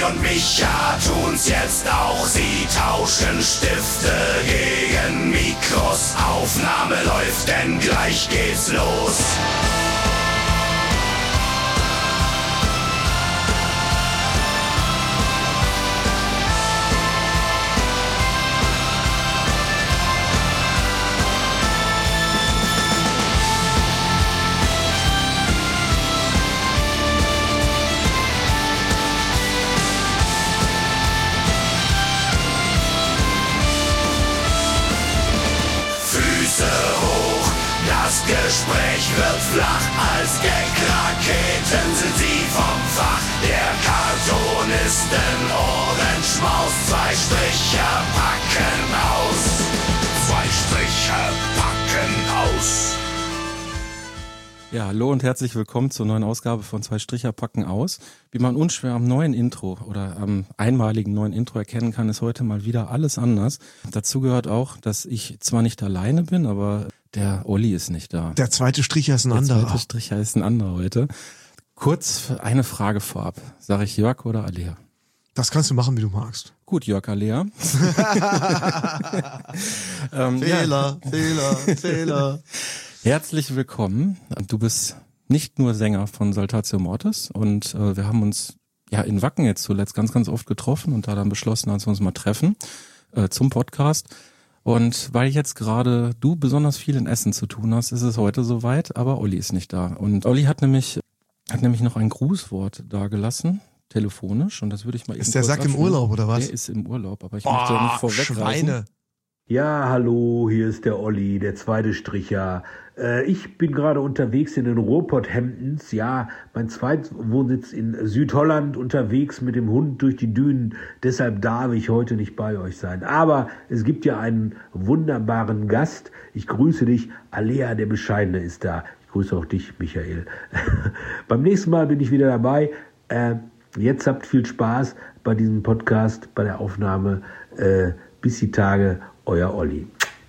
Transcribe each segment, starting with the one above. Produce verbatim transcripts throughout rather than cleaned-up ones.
und Micha tun's jetzt auch. Sie tauschen Stifte gegen Mikros. Aufnahme läuft, denn gleich geht's los. Das Gespräch wird flach, als Gag-Raketen sind sie vom Fach. Der Cartoonisten-Ohrenschmaus, zwei Stricher packen aus. Zwei Stricher packen aus. Ja, hallo und herzlich willkommen zur neuen Ausgabe von Zwei Stricher packen aus. Wie man unschwer am neuen Intro oder am einmaligen neuen Intro erkennen kann, ist heute mal wieder alles anders. Dazu gehört auch, dass ich zwar nicht alleine bin, aber der Olli ist nicht da. Der zweite Stricher ist ein der anderer. Der zweite Stricher ist ein anderer heute. Kurz eine Frage vorab. Sage ich Jörg oder Alea? Das kannst du machen, wie du magst. Gut, Jörg, Alea. ähm, Fehler, ja. Fehler, Fehler. Herzlich willkommen. Du bist nicht nur Sänger von Saltatio Mortis und äh, wir haben uns ja in Wacken jetzt zuletzt ganz, ganz oft getroffen und da dann beschlossen, dass wir uns mal treffen äh, zum Podcast. Und weil jetzt gerade du besonders viel in Essen zu tun hast, ist es heute soweit, aber Olli ist nicht da. Und Olli hat nämlich hat nämlich noch ein Grußwort dagelassen, telefonisch, und das würde ich mal eben Ist der Sack im Urlaub oder was? Der ist im Urlaub, aber ich oh, möchte nicht vorweggreifen. Schweine. Ja, hallo, hier ist der Olli, der zweite Stricher. Äh, ich bin gerade unterwegs in den Ruhrpott-Hemdens. Ja, mein Zweitwohnsitz in Südholland, unterwegs mit dem Hund durch die Dünen. Deshalb darf ich heute nicht bei euch sein. Aber es gibt ja einen wunderbaren Gast. Ich grüße dich. Alea, der Bescheidene, ist da. Ich grüße auch dich, Michael. Beim nächsten Mal bin ich wieder dabei. Äh, jetzt habt viel Spaß bei diesem Podcast, bei der Aufnahme. Äh, bis die Tage. Euer Olli.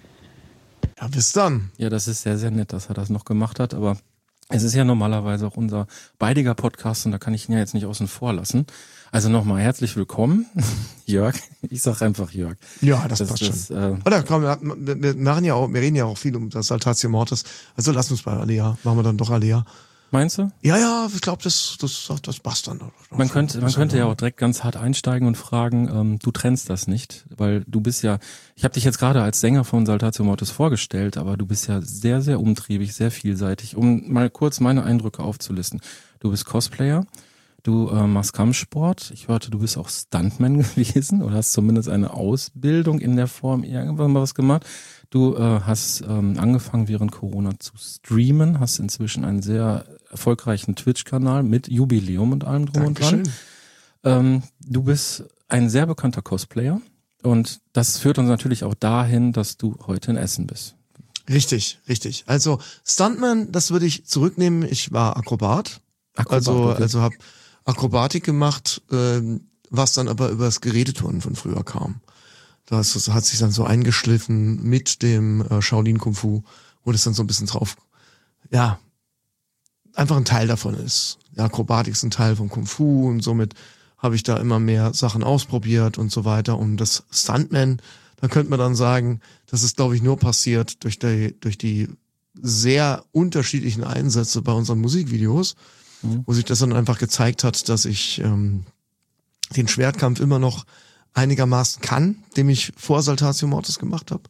Ja, bis dann. Ja, das ist sehr, sehr nett, dass er das noch gemacht hat, aber es ist ja normalerweise auch unser beidiger Podcast und da kann ich ihn ja jetzt nicht außen vor lassen. Also nochmal herzlich willkommen, Jörg. Ich sag einfach Jörg. Ja, das, das passt das, schon. Äh, Oder komm, wir, wir machen ja auch, wir reden ja auch viel um das Saltatio Mortis. Also lass uns bei Alea. Machen wir dann doch Alea. Meinst du? Ja, ja, ich glaube, das, das, das passt dann. Man könnte, man könnte ja auch direkt ganz hart einsteigen und fragen, ähm, du trennst das nicht, weil du bist ja, ich habe dich jetzt gerade als Sänger von Saltatio Mortis vorgestellt, aber du bist ja sehr, sehr umtriebig, sehr vielseitig. Um mal kurz meine Eindrücke aufzulisten. Du bist Cosplayer, du äh, machst Kampfsport, ich hörte, du bist auch Stuntman gewesen oder hast zumindest eine Ausbildung in der Form irgendwann mal was gemacht. Du äh, hast ähm, angefangen während Corona zu streamen, hast inzwischen einen sehr erfolgreichen Twitch-Kanal mit Jubiläum und allem drum Dankeschön. und dran. Ähm, du bist ein sehr bekannter Cosplayer und das führt uns natürlich auch dahin, dass du heute in Essen bist. Richtig, richtig. Also Stuntman, das würde ich zurücknehmen. Ich war Akrobat, Akrobat also okay. also habe Akrobatik gemacht, ähm, was dann aber über das Geräteturnen von früher kam. Das, das hat sich dann so eingeschliffen mit dem äh, Shaolin Kung Fu, wo das dann so ein bisschen drauf, ja, einfach ein Teil davon ist. Ja, Akrobatik ist ein Teil von Kung Fu und somit habe ich da immer mehr Sachen ausprobiert und so weiter. Und das Stuntman, da könnte man dann sagen, das ist, glaube ich, nur passiert durch die, durch die sehr unterschiedlichen Einsätze bei unseren Musikvideos, mhm. wo sich das dann einfach gezeigt hat, dass ich ähm, den Schwertkampf immer noch einigermaßen kann, den ich vor Saltatio Mortis gemacht habe.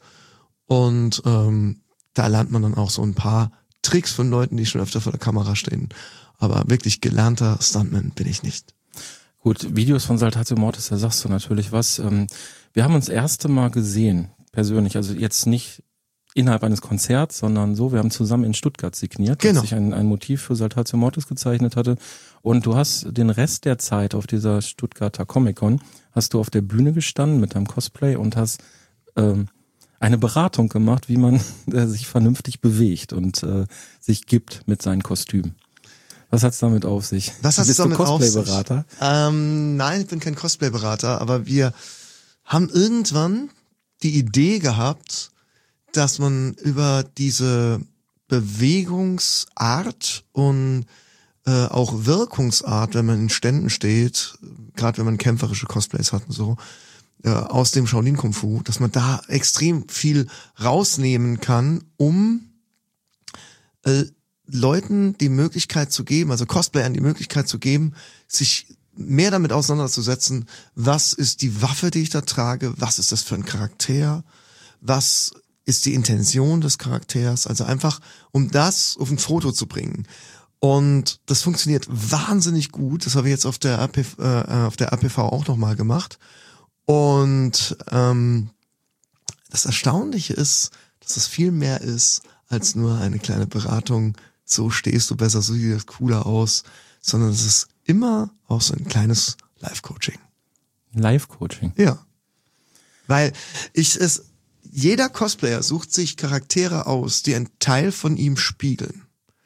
Und ähm, da lernt man dann auch so ein paar Tricks von Leuten, die schon öfter vor der Kamera stehen. Aber wirklich gelernter Stuntman bin ich nicht. Gut, Videos von Saltatio Mortis, da sagst du natürlich was. Ähm, wir haben uns das erste Mal gesehen, persönlich, also jetzt nicht innerhalb eines Konzerts, sondern so, wir haben zusammen in Stuttgart signiert, genau. als ich ein, ein Motiv für Saltatio Mortis gezeichnet hatte. Und du hast den Rest der Zeit auf dieser Stuttgarter Comic-Con, hast du auf der Bühne gestanden mit deinem Cosplay und hast ähm, eine Beratung gemacht, wie man äh, sich vernünftig bewegt und äh, sich gibt mit seinen Kostümen. Was hat's damit auf sich? Was hat's Bist damit du auf sich? Cosplay-Berater? Ähm, nein, ich bin kein Cosplay-Berater, aber wir haben irgendwann die Idee gehabt, dass man über diese Bewegungsart und äh, auch Wirkungsart, wenn man in Ständen steht, gerade wenn man kämpferische Cosplays hat und so, äh, aus dem Shaolin Kung Fu, dass man da extrem viel rausnehmen kann, um äh, Leuten die Möglichkeit zu geben, also Cosplayern die Möglichkeit zu geben, sich mehr damit auseinanderzusetzen, was ist die Waffe, die ich da trage, was ist das für ein Charakter, was ist die Intention des Charakters, also einfach, um das auf ein Foto zu bringen. Und das funktioniert wahnsinnig gut, das habe ich jetzt auf der R P, äh, auf der R P V auch nochmal gemacht. Und ähm, das Erstaunliche ist, dass es viel mehr ist, als nur eine kleine Beratung, so stehst du besser, so sieht das cooler aus, sondern es ist immer auch so ein kleines Live-Coaching. Live-Coaching? Ja. Weil ich es, jeder Cosplayer sucht sich Charaktere aus, die einen Teil von ihm spiegeln.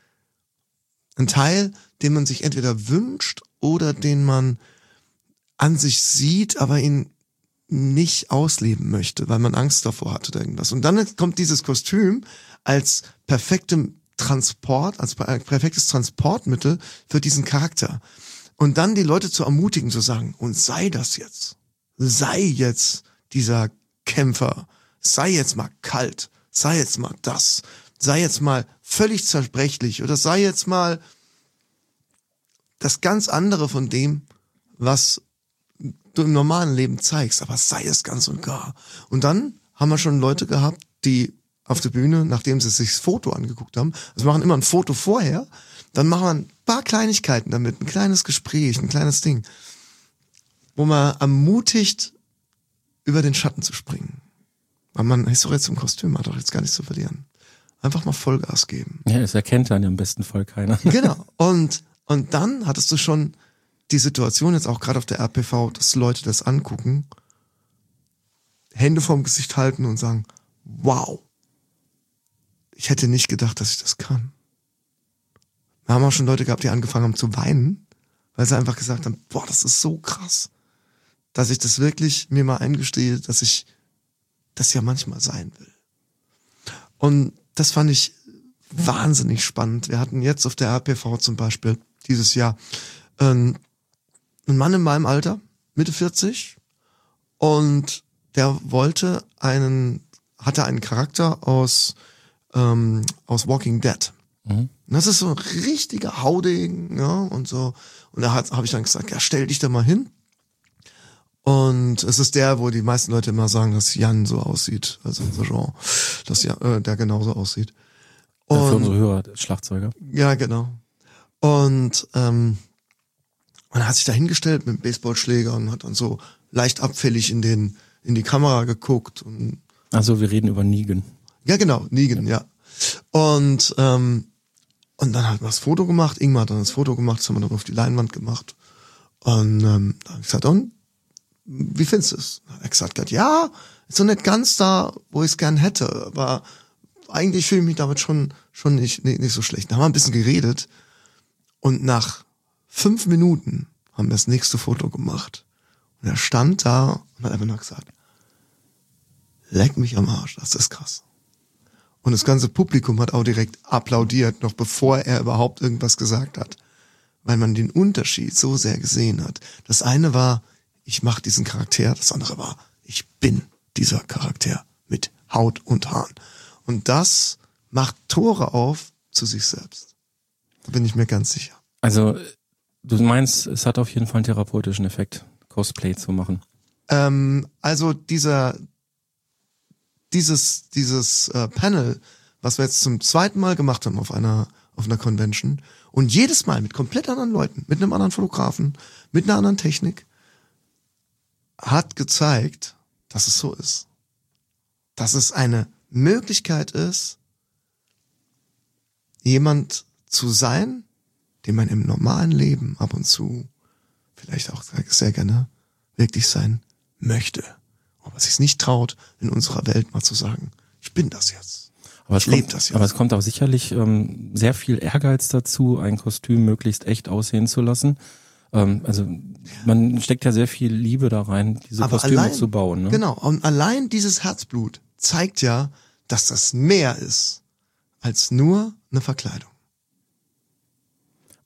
Ein Teil, den man sich entweder wünscht oder den man an sich sieht, aber ihn nicht ausleben möchte, weil man Angst davor hat oder irgendwas. Und dann kommt dieses Kostüm als perfektem Transport, als perfektes Transportmittel für diesen Charakter. Und dann die Leute zu ermutigen, zu sagen, und sei das jetzt. Sei jetzt dieser Kämpfer. Sei jetzt mal kalt. Sei jetzt mal das. Sei jetzt mal völlig zerbrechlich. Oder sei jetzt mal das ganz andere von dem, was du im normalen Leben zeigst. Aber sei es ganz und gar. Und dann haben wir schon Leute gehabt, die auf der Bühne, nachdem sie sich das Foto angeguckt haben, also machen immer ein Foto vorher, dann machen wir ein paar Kleinigkeiten damit, ein kleines Gespräch, ein kleines Ding, wo man ermutigt, über den Schatten zu springen. Weil man ist doch jetzt im Kostüm, hat doch jetzt gar nichts zu verlieren. Einfach mal Vollgas geben. Ja, das erkennt dann im besten Fall keiner. Genau. Und, und dann hattest du schon die Situation, jetzt auch gerade auf der R P V, dass Leute das angucken, Hände vorm Gesicht halten und sagen, wow, ich hätte nicht gedacht, dass ich das kann. Wir haben auch schon Leute gehabt, die angefangen haben zu weinen, weil sie einfach gesagt haben, boah, das ist so krass, dass ich das wirklich mir mal eingestehe, dass ich das ja manchmal sein will. Und das fand ich wahnsinnig spannend. Wir hatten jetzt auf der R P V zum Beispiel dieses Jahr einen Mann in meinem Alter, Mitte vierzig, und der wollte einen, hatte einen Charakter aus ähm, aus Walking Dead. Mhm. Das ist so ein richtiger Haudegen, ja, und so. Und da habe ich dann gesagt, ja, stell dich da mal hin. Und es ist der, wo die meisten Leute immer sagen, dass Jan so aussieht, also unser Genre, dass ja, äh, der genauso aussieht. Und, ja, für unsere Hörer, Schlagzeuger. Ja, genau. Und ähm, man hat sich da hingestellt mit dem Baseballschläger und hat dann so leicht abfällig in den in die Kamera geguckt. Und also wir reden über Negan. Ja, genau, Negan, ja. Und ähm, und dann hat man das Foto gemacht, Ingmar hat dann das Foto gemacht, das haben wir dann auf die Leinwand gemacht. Und ähm, da habe ich gesagt, und wie findest du es? Er hat gesagt, ja, ist so nicht ganz da, wo ich es gern hätte, aber eigentlich fühle ich mich damit schon schon nicht, nicht nicht so schlecht. Da haben wir ein bisschen geredet und nach fünf Minuten haben wir das nächste Foto gemacht. Und er stand da und hat einfach nur gesagt, leck mich am Arsch, das ist krass. Und das ganze Publikum hat auch direkt applaudiert, noch bevor er überhaupt irgendwas gesagt hat. Weil man den Unterschied so sehr gesehen hat. Das eine war, ich mache diesen Charakter, das andere war, ich bin dieser Charakter mit Haut und Haaren. Und das macht Tore auf zu sich selbst. Da bin ich mir ganz sicher. Also du meinst, es hat auf jeden Fall einen therapeutischen Effekt, Cosplay zu machen. Ähm, also dieser dieses dieses äh, Panel, was wir jetzt zum zweiten Mal gemacht haben auf einer auf einer Convention und jedes Mal mit komplett anderen Leuten, mit einem anderen Fotografen, mit einer anderen Technik, hat gezeigt, dass es so ist. Dass es eine Möglichkeit ist, jemand zu sein, den man im normalen Leben ab und zu vielleicht auch sehr gerne wirklich sein möchte. Aber sich nicht traut, in unserer Welt mal zu sagen, ich bin das jetzt. Aber ich lebe das jetzt. Aber es kommt auch sicherlich ähm, sehr viel Ehrgeiz dazu, ein Kostüm möglichst echt aussehen zu lassen. Ähm, also man steckt ja sehr viel Liebe da rein, diese aber Kostüme allein, zu bauen. Ne? Genau, und allein dieses Herzblut zeigt ja, dass das mehr ist als nur eine Verkleidung.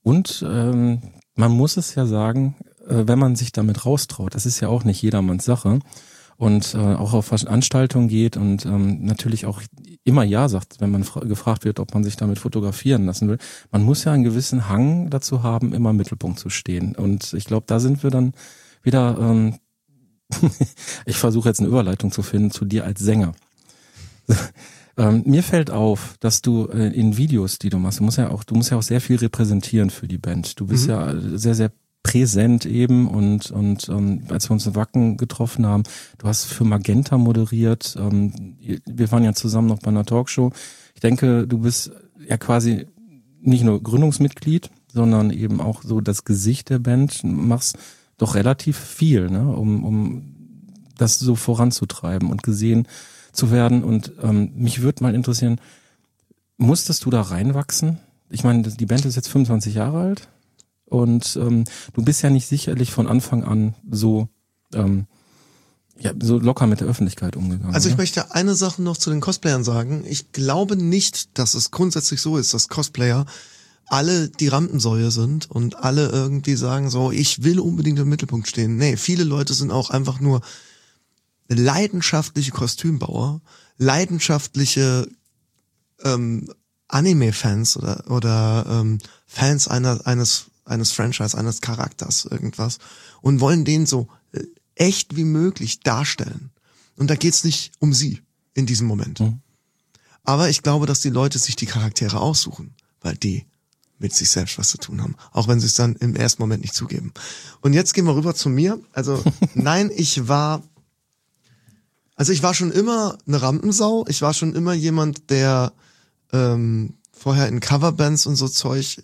Und ähm, man muss es ja sagen, äh, wenn man sich damit raustraut, das ist ja auch nicht jedermanns Sache und äh, auch auf Veranstaltungen geht und ähm, natürlich auch immer ja sagt, wenn man fra- gefragt wird, ob man sich damit fotografieren lassen will. Man muss ja einen gewissen Hang dazu haben, immer im Mittelpunkt zu stehen. Und ich glaube, da sind wir dann wieder, ähm, ich versuche jetzt eine Überleitung zu finden zu dir als Sänger. ähm, mir fällt auf, dass du äh, in Videos, die du machst, du musst ja auch, du musst ja auch sehr viel repräsentieren für die Band. Du bist mhm. ja sehr, sehr präsent eben und und ähm, als wir uns in Wacken getroffen haben, du hast für Magenta moderiert, ähm, wir waren ja zusammen noch bei einer Talkshow. Ich denke, du bist ja quasi nicht nur Gründungsmitglied, sondern eben auch so das Gesicht der Band, machst doch relativ viel, ne, um um das so voranzutreiben und gesehen zu werden. Und ähm, mich würde mal interessieren, musstest du da reinwachsen? Ich meine, die Band ist jetzt fünfundzwanzig Jahre alt. Und ähm, du bist ja nicht sicherlich von Anfang an so ähm, ja, so locker mit der Öffentlichkeit umgegangen. Also ich oder? möchte eine Sache noch zu den Cosplayern sagen. Ich glaube nicht, dass es grundsätzlich so ist, dass Cosplayer alle die Rampensäue sind und alle irgendwie sagen so, ich will unbedingt im Mittelpunkt stehen. Nee, viele Leute sind auch einfach nur leidenschaftliche Kostümbauer, leidenschaftliche ähm, Anime-Fans oder oder ähm, Fans einer eines eines Franchise, eines Charakters, irgendwas und wollen den so echt wie möglich darstellen. Und da geht's nicht um sie in diesem Moment. Mhm. Aber ich glaube, dass die Leute sich die Charaktere aussuchen, weil die mit sich selbst was zu tun haben, auch wenn sie es dann im ersten Moment nicht zugeben. Und jetzt gehen wir rüber zu mir. Also nein, ich war also ich war schon immer eine Rampensau. Ich war schon immer jemand, der ähm, vorher in Coverbands und so Zeug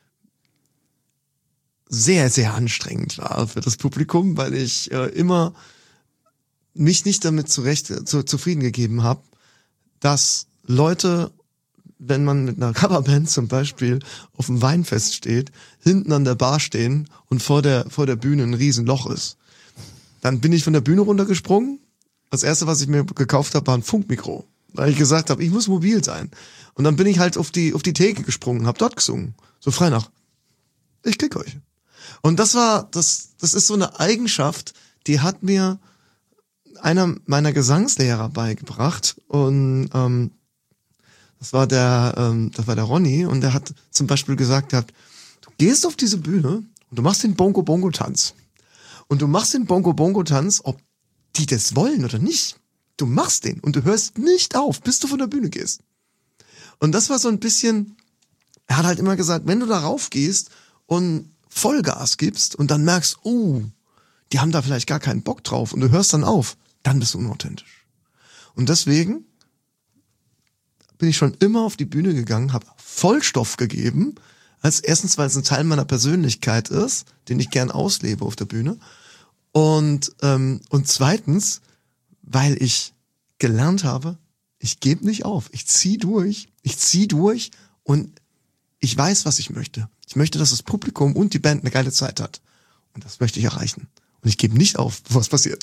sehr, sehr anstrengend war für das Publikum, weil ich äh, immer mich nicht damit zurecht zu, zufrieden gegeben habe, dass Leute, wenn man mit einer Coverband zum Beispiel auf dem Weinfest steht, hinten an der Bar stehen und vor der vor der Bühne ein Riesenloch ist. Dann bin ich von der Bühne runtergesprungen. Das erste, was ich mir gekauft habe, war ein Funkmikro, weil ich gesagt habe, ich muss mobil sein. Und dann bin ich halt auf die auf die Theke gesprungen, habe dort gesungen, so frei nach. Ich krieg euch. Und das war, das, das ist so eine Eigenschaft, die hat mir einer meiner Gesangslehrer beigebracht und ähm, das war der, ähm, das war der Ronny und der hat zum Beispiel gesagt gehabt, du gehst auf diese Bühne und du machst den Bongo-Bongo-Tanz und du machst den Bongo-Bongo-Tanz, ob die das wollen oder nicht. Du machst den und du hörst nicht auf, bis du von der Bühne gehst. Und das war so ein bisschen, er hat halt immer gesagt, wenn du da rauf gehst und Vollgas gibst und dann merkst, oh, die haben da vielleicht gar keinen Bock drauf und du hörst dann auf, dann bist du unauthentisch. Und deswegen bin ich schon immer auf die Bühne gegangen, habe Vollstoff gegeben, als erstens, weil es ein Teil meiner Persönlichkeit ist, den ich gern auslebe auf der Bühne und ähm, und zweitens, weil ich gelernt habe, ich gebe nicht auf, ich zieh durch, ich zieh durch und ich weiß, was ich möchte. Ich möchte, dass das Publikum und die Band eine geile Zeit hat. Und das möchte ich erreichen. Und ich gebe nicht auf, was passiert.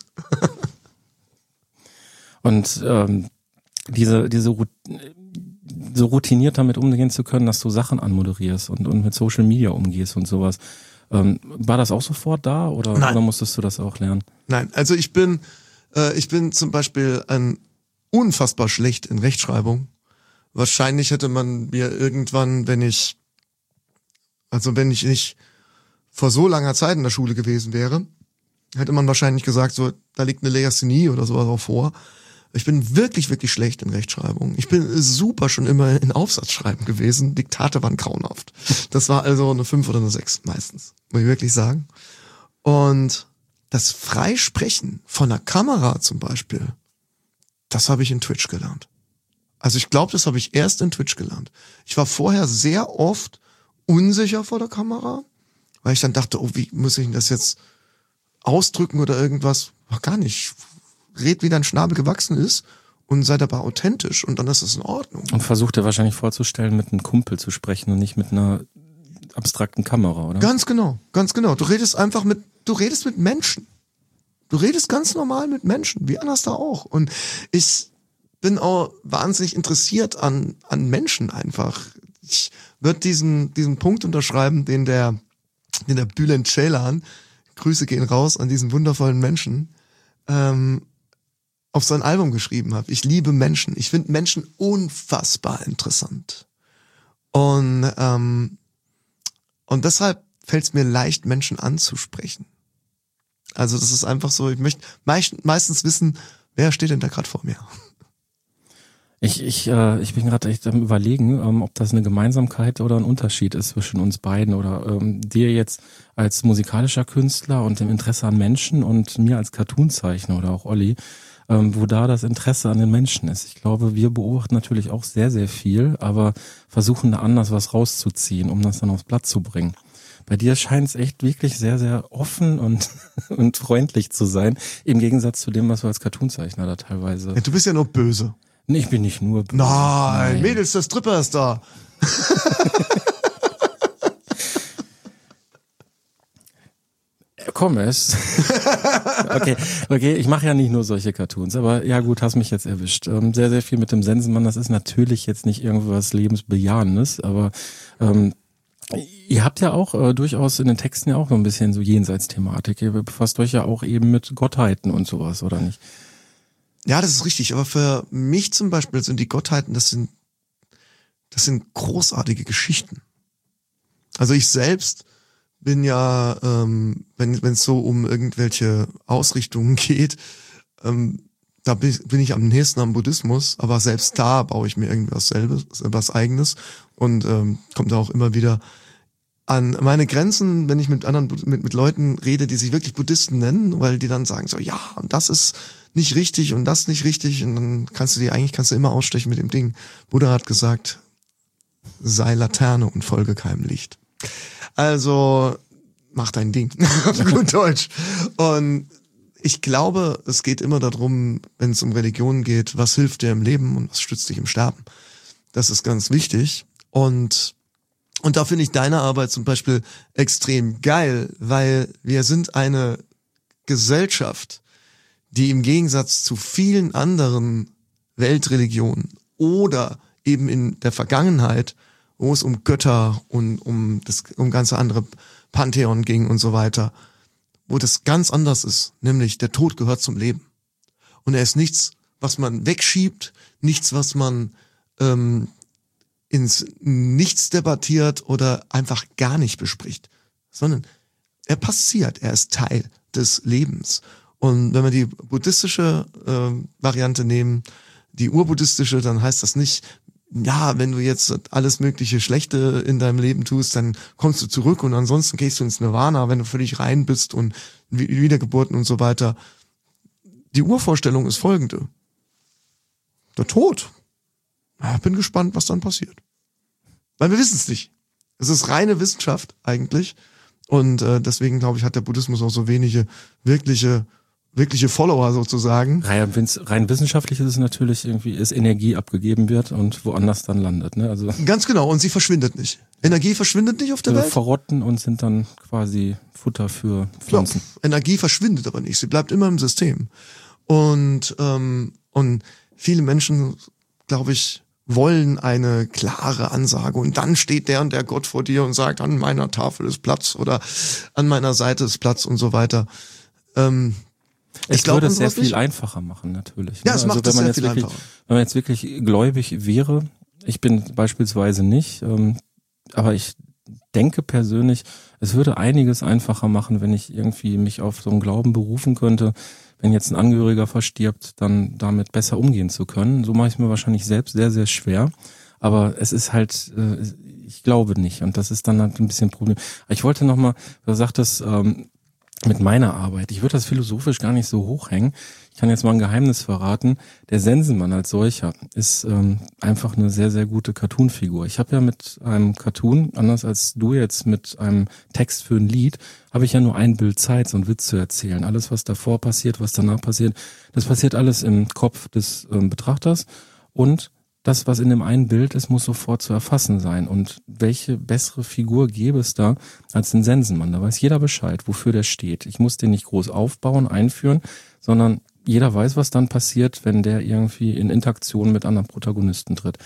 Und ähm, diese diese so routiniert damit umgehen zu können, dass du Sachen anmoderierst und und mit Social Media umgehst und sowas. Ähm, war das auch sofort da oder, oder musstest du das auch lernen? Nein, also ich bin äh, ich bin zum Beispiel ein unfassbar schlecht in Rechtschreibung. Wahrscheinlich hätte man mir irgendwann, wenn ich, also wenn ich nicht vor so langer Zeit in der Schule gewesen wäre, hätte man wahrscheinlich gesagt, so, da liegt eine Legasthenie oder sowas auch vor. Ich bin wirklich, wirklich schlecht in Rechtschreibung. Ich bin super schon immer in Aufsatzschreiben gewesen. Diktate waren grauenhaft. Das war also eine fünf oder eine sechs meistens, muss ich wirklich sagen. Und das Freisprechen von der Kamera zum Beispiel, das habe ich in Twitch gelernt. Also ich glaube, das habe ich erst in Twitch gelernt. Ich war vorher sehr oft unsicher vor der Kamera, weil ich dann dachte, oh, wie muss ich denn das jetzt ausdrücken oder irgendwas? Ach, gar nicht. Red, wie dein Schnabel gewachsen ist und sei dabei authentisch und dann ist es in Ordnung. Und versucht er wahrscheinlich vorzustellen, mit einem Kumpel zu sprechen und nicht mit einer abstrakten Kamera, oder? Ganz genau, ganz genau. Du redest einfach mit, du redest mit Menschen. Du redest ganz normal mit Menschen, wie anders da auch. Und ich bin auch wahnsinnig interessiert an an Menschen einfach. ich würde diesen, diesen Punkt unterschreiben, den der, den der Bülent Ceylan, Grüße gehen raus an diesen wundervollen Menschen, ähm, auf sein Album geschrieben hat. Ich liebe Menschen. Ich finde Menschen unfassbar interessant. Und, ähm, und deshalb fällt es mir leicht, Menschen anzusprechen. Also das ist einfach so, ich möchte meist, meistens wissen, wer steht denn da gerade vor mir? Ich, ich, äh, ich bin gerade echt am Überlegen, ähm, ob das eine Gemeinsamkeit oder ein Unterschied ist zwischen uns beiden oder ähm, dir jetzt als musikalischer Künstler und dem Interesse an Menschen und mir als Cartoonzeichner oder auch Olli, ähm, wo da das Interesse an den Menschen ist. Ich glaube, wir beobachten natürlich auch sehr, sehr viel, aber versuchen da anders was rauszuziehen, um das dann aufs Blatt zu bringen. Bei dir scheint es echt wirklich sehr, sehr offen und, und freundlich zu sein, im Gegensatz zu dem, was du als Cartoonzeichner da teilweise... Ja, du bist ja nur böse. Nee, ich bin nicht nur böse. Nein, Nein. Mädels, der Stripper ist da. Komm es. Okay, okay, ich mache ja nicht nur solche Cartoons, aber ja gut, hast mich jetzt erwischt. Ähm, sehr, sehr viel mit dem Sensenmann, das ist natürlich jetzt nicht irgendwas Lebensbejahendes, aber ähm, ihr habt ja auch äh, durchaus in den Texten ja auch so ein bisschen so Jenseitsthematik. Ihr befasst euch ja auch eben mit Gottheiten und sowas, oder nicht? Ja, das ist richtig, aber für mich zum Beispiel sind die Gottheiten, das sind, das sind großartige Geschichten. Also ich selbst bin ja, ähm, wenn wenn es so um irgendwelche Ausrichtungen geht, ähm, da bin, bin ich am nächsten am Buddhismus, aber selbst da baue ich mir irgendwas selbes, was Eigenes und ähm, kommt da auch immer wieder an meine Grenzen, wenn ich mit anderen mit mit Leuten rede, die sich wirklich Buddhisten nennen, weil die dann sagen so, ja, und das ist nicht richtig und das nicht richtig und dann kannst du dir eigentlich kannst du immer ausstechen mit dem Ding. Buddha hat gesagt, sei Laterne und folge keinem Licht. Also mach dein Ding, auf gut Deutsch. Und ich glaube, es geht immer darum, wenn es um Religion geht, was hilft dir im Leben und was stützt dich im Sterben. Das ist ganz wichtig. Und und da finde ich deine Arbeit zum Beispiel extrem geil, weil wir sind eine Gesellschaft, die im Gegensatz zu vielen anderen Weltreligionen oder eben in der Vergangenheit, wo es um Götter und um das um ganze andere Pantheon ging und so weiter, wo das ganz anders ist, nämlich der Tod gehört zum Leben. Und er ist nichts, was man wegschiebt, nichts, was man ähm, ins Nichts debattiert oder einfach gar nicht bespricht, sondern er passiert, er ist Teil des Lebens. Und wenn wir die buddhistische äh, Variante nehmen, die urbuddhistische, dann heißt das nicht, ja, wenn du jetzt alles mögliche Schlechte in deinem Leben tust, dann kommst du zurück und ansonsten gehst du ins Nirvana, wenn du völlig rein bist und Wiedergeburten und so weiter. Die Urvorstellung ist folgende. Der Tod. Ich bin gespannt, was dann passiert. Weil wir wissen es nicht. Es ist reine Wissenschaft eigentlich. Und äh, deswegen, glaube ich, hat der Buddhismus auch so wenige wirkliche wirkliche Follower sozusagen. Rein, rein wissenschaftlich ist es natürlich irgendwie, ist Energie abgegeben wird und woanders dann landet. Ne? Also ganz genau, und sie verschwindet nicht. Energie verschwindet nicht auf der also Welt. Verrotten und sind dann quasi Futter für Pflanzen. Ja, Energie verschwindet aber nicht, sie bleibt immer im System. Und ähm, und viele Menschen, glaube ich, wollen eine klare Ansage und dann steht der und der Gott vor dir und sagt, an meiner Tafel ist Platz oder an meiner Seite ist Platz und so weiter. Ähm, Ich, ich glaube, würde es sehr viel nicht einfacher machen, natürlich. Ja, es also, macht wenn es man sehr jetzt viel wirklich, einfacher. Wenn man jetzt wirklich gläubig wäre, ich bin beispielsweise nicht, ähm, aber ich denke persönlich, es würde einiges einfacher machen, wenn ich irgendwie mich auf so einen Glauben berufen könnte, wenn jetzt ein Angehöriger verstirbt, dann damit besser umgehen zu können. So mache ich es mir wahrscheinlich selbst sehr, sehr schwer. Aber es ist halt, äh, ich glaube nicht. Und das ist dann halt ein bisschen ein Problem. Ich wollte nochmal, du sagtest, ähm, mit meiner Arbeit. Ich würde das philosophisch gar nicht so hochhängen. Ich kann jetzt mal ein Geheimnis verraten. Der Sensenmann als solcher ist ähm, einfach eine sehr, sehr gute Cartoon-Figur. Ich habe ja mit einem Cartoon, anders als du jetzt mit einem Text für ein Lied, habe ich ja nur ein Bild Zeit, so einen Witz zu erzählen. Alles, was davor passiert, was danach passiert, das passiert alles im Kopf des ähm, Betrachters. Und das, was in dem einen Bild ist, muss sofort zu erfassen sein. Und welche bessere Figur gäbe es da als den Sensenmann? Da weiß jeder Bescheid, wofür der steht. Ich muss den nicht groß aufbauen, einführen, sondern jeder weiß, was dann passiert, wenn der irgendwie in Interaktion mit anderen Protagonisten tritt.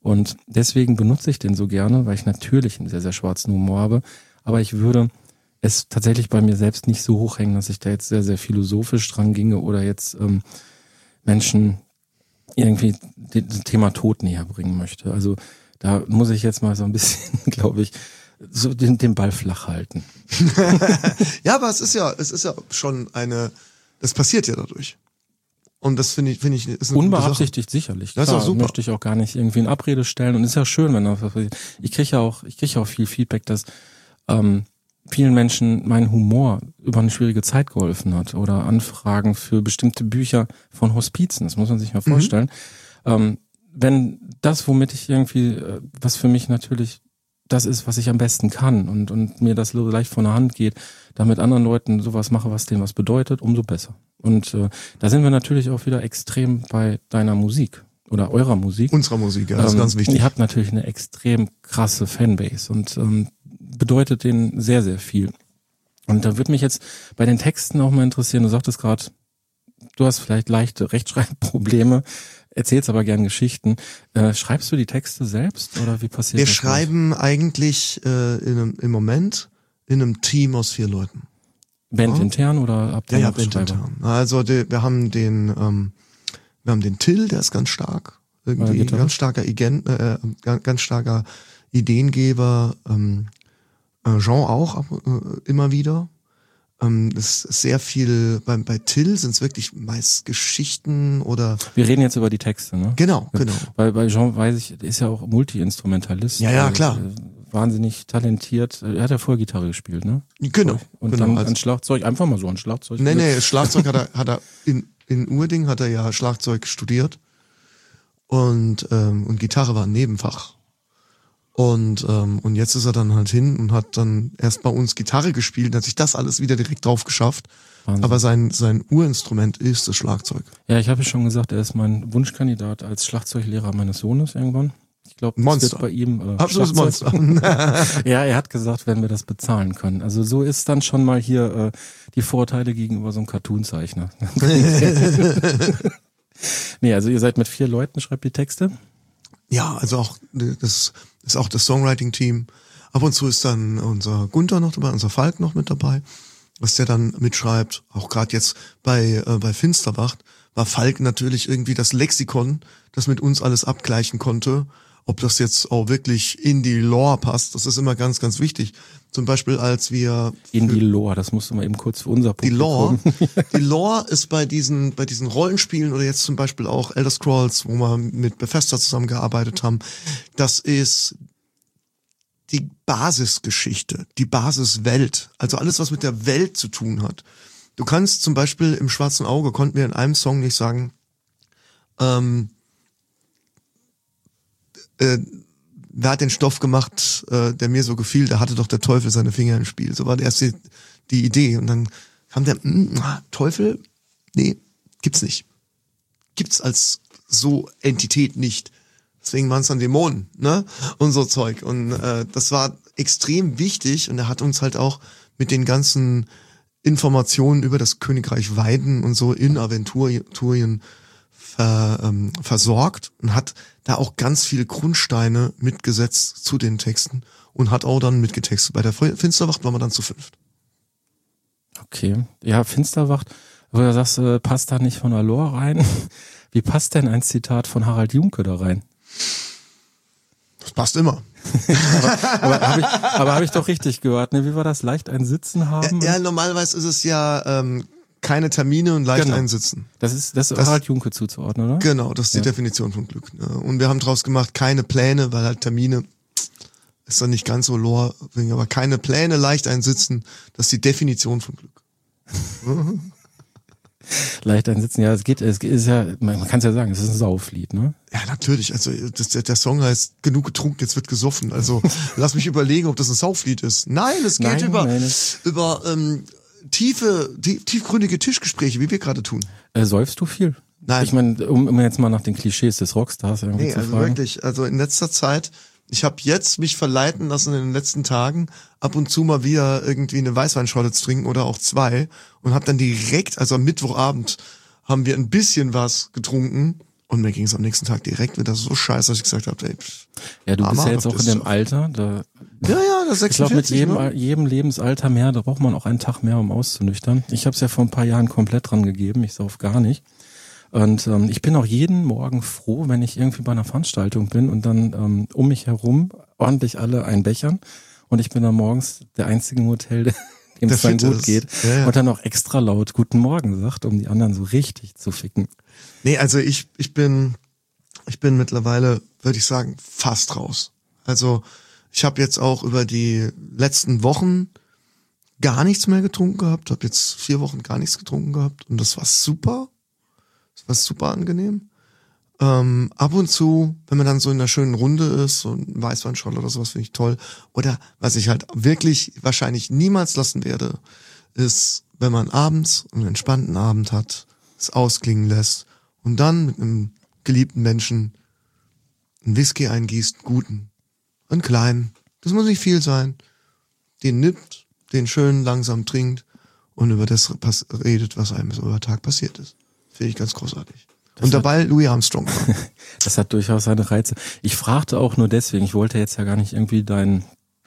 Und deswegen benutze ich den so gerne, weil ich natürlich einen sehr, sehr schwarzen Humor habe. Aber ich würde es tatsächlich bei mir selbst nicht so hochhängen, dass ich da jetzt sehr, sehr philosophisch dran ginge oder jetzt ähm, Menschen irgendwie das Thema Tod näher bringen möchte. Also da muss ich jetzt mal so ein bisschen, glaube ich, so den, den Ball flach halten. Ja, aber es ist ja, es ist ja schon eine, das passiert ja dadurch. Und das finde ich, finde ich, ist eine unbeabsichtigt sicherlich. Das ist Klar, auch super. Möchte ich auch gar nicht irgendwie in Abrede stellen. Und ist ja schön, wenn das was passiert. Ich kriege ja auch, ich kriege ja auch viel Feedback, dass ähm, vielen Menschen mein Humor über eine schwierige Zeit geholfen hat oder Anfragen für bestimmte Bücher von Hospizen. Das muss man sich mal vorstellen. Mhm. Ähm, wenn das, womit ich irgendwie, äh, was für mich natürlich das ist, was ich am besten kann und und mir das so leicht von der Hand geht, da mit anderen Leuten sowas mache, was denen was bedeutet, umso besser. Und äh, da sind wir natürlich auch wieder extrem bei deiner Musik oder eurer Musik. Unserer Musik, ja, das ähm, ist ganz wichtig. Ihr habt natürlich eine extrem krasse Fanbase und ähm, bedeutet denen sehr, sehr viel. Und da würde mich jetzt bei den Texten auch mal interessieren, du sagtest gerade, du hast vielleicht leichte Rechtschreibprobleme, erzählst aber gern Geschichten. Äh, schreibst du die Texte selbst oder wie passiert Wir das? Wir schreiben durch? eigentlich äh, in einem, im Moment in einem Team aus vier Leuten. Band intern oder habt ihr Ja, ja, noch Band Schreiber? intern. Also die, wir haben den, ähm, wir haben den Till, der ist ganz stark, irgendwie ganz starker Igen, äh, ganz, ganz starker Ideengeber. Ähm, äh, Jean auch äh, immer wieder. Ähm, es ist sehr viel, bei, bei Till sind es wirklich meist Geschichten oder... Wir reden jetzt über die Texte, ne? Genau, genau. Weil bei Jean weiß ich, der ist ja auch Multi-Instrumentalist. Ja, ja, klar. Äh, wahnsinnig talentiert. Er hat ja vorher Gitarre gespielt, ne? Genau. Und genau. dann Also, ein Schlagzeug, einfach mal so ein Schlagzeug. nee, nee, Schlagzeug hat er, hat er in, in Urding hat er ja Schlagzeug studiert und, ähm, und Gitarre war ein Nebenfach. Und ähm, und jetzt ist er dann halt hin und hat dann erst bei uns Gitarre gespielt, hat sich das alles wieder direkt drauf geschafft. Wahnsinn. Aber sein sein Urinstrument ist das Schlagzeug. Ja, ich habe ja schon gesagt, er ist mein Wunschkandidat als Schlagzeuglehrer meines Sohnes irgendwann. Ich glaube, das Monster. wird bei ihm äh, Absolutes Monster. Ja, er hat gesagt, wenn wir das bezahlen können. Also so ist dann schon mal hier äh, die Vorteile gegenüber so einem Cartoon-Zeichner. Nee, also ihr seid mit vier Leuten, schreibt die Texte? Ja, also auch das ist auch das Songwriting-Team. Ab und zu ist dann unser Gunther noch dabei, unser Falk noch mit dabei, was der dann mitschreibt. Auch gerade jetzt bei äh, bei Finsterwacht war Falk natürlich irgendwie das Lexikon, das mit uns alles abgleichen konnte. Ob das jetzt auch wirklich in die Lore passt, das ist immer ganz, ganz wichtig. Zum Beispiel, als wir... In die Lore, das musst du mal eben kurz für unser Publikum. Die Lore, die Lore ist bei diesen, bei diesen Rollenspielen oder jetzt zum Beispiel auch Elder Scrolls, wo wir mit Bethesda zusammengearbeitet haben, das ist die Basisgeschichte, die Basiswelt. Also alles, was mit der Welt zu tun hat. Du kannst zum Beispiel im Schwarzen Auge, konnten wir in einem Song nicht sagen, ähm, äh, wer hat den Stoff gemacht, äh, der mir so gefiel, da hatte doch der Teufel seine Finger im Spiel. So war erst die, die Idee. Und dann kam der, mh, Teufel? Nee, gibt's nicht. Gibt's als so Entität nicht. Deswegen waren es dann Dämonen, ne? Und so Zeug. Und äh, das war extrem wichtig und er hat uns halt auch mit den ganzen Informationen über das Königreich Weiden und so in Aventurien ver, ähm, versorgt und hat da auch ganz viele Grundsteine mitgesetzt zu den Texten und hat auch dann mitgetextet. Bei der Finsterwacht waren wir dann zu fünft. Okay, ja, Finsterwacht, wo du sagst, äh, passt da nicht von der Lore rein. Wie passt denn ein Zitat von Harald Junke da rein? Das passt immer. aber aber habe ich, aber hab ich doch richtig gehört, ne? Wie war das? Leicht ein Sitzen haben? Ja, ja, normalerweise ist es ja ähm, keine Termine und leicht genau. einsitzen. Das ist das, das Harald Junke zuzuordnen, oder? Genau, das ist die ja. Definition von Glück. Ne? Und wir haben draus gemacht, keine Pläne, weil halt Termine ist dann nicht ganz so lore, aber keine Pläne, leicht einsitzen, das ist die Definition von Glück. Leicht einsitzen, ja, es geht, es ist ja, man kann es ja sagen, es ist ein Sauflied, ne? Ja, natürlich, also das, der, der Song heißt genug getrunken, jetzt wird gesoffen, also lass mich überlegen, ob das ein Sauflied ist. Nein, es geht nein, über, nein, über ähm, tiefe, tief, tiefgründige Tischgespräche, wie wir gerade tun. Äh, säufst du viel? Nein. Ich meine, um, um jetzt mal nach den Klischees des Rockstars irgendwie nee, zu also fragen. wirklich, also in letzter Zeit, ich habe jetzt mich verleiten lassen in den letzten Tagen, ab und zu mal wieder irgendwie eine Weißweinschorle zu trinken oder auch zwei und habe dann direkt, also am Mittwochabend haben wir ein bisschen was getrunken Und mir ging es am nächsten Tag direkt wieder so scheiße, dass ich gesagt habe, ey, pff, ja, du bist Armer, ja jetzt das auch in ist dem so. Alter, da Ja, ja, das ich glaube, mit sechsundvierzig, jedem, ne? jedem Lebensalter mehr, da braucht man auch einen Tag mehr, um auszunüchtern. Ich habe es ja vor ein paar Jahren komplett dran gegeben, ich sauf gar nicht. Und ähm, ich bin auch jeden Morgen froh, wenn ich irgendwie bei einer Veranstaltung bin und dann ähm, um mich herum ordentlich alle einbechern und ich bin dann morgens der einzige im Hotel, der dem es dann fit gut ist. geht Ja, ja. und dann auch extra laut Guten Morgen sagt, um die anderen so richtig zu ficken. Nee, also ich, ich bin, ich bin mittlerweile, würde ich sagen, fast raus. Also ich habe jetzt auch über die letzten Wochen gar nichts mehr getrunken gehabt, habe jetzt vier Wochen gar nichts getrunken gehabt und das war super. Das war super angenehm. Ähm, ab und zu, wenn man dann so in einer schönen Runde ist, so ein Weißweinschorle oder sowas, finde ich toll. Oder was ich halt wirklich wahrscheinlich niemals lassen werde, ist, wenn man abends einen entspannten Abend hat, es ausklingen lässt und dann mit einem geliebten Menschen einen Whisky eingießt, einen guten, einen kleinen, das muss nicht viel sein, den nimmt, den schön langsam trinkt und über das redet, was einem so über den Tag passiert ist. Finde ich ganz großartig. Das und dabei Louis Armstrong war. Das hat durchaus seine Reize. Ich fragte auch nur deswegen, ich wollte jetzt ja gar nicht irgendwie deinen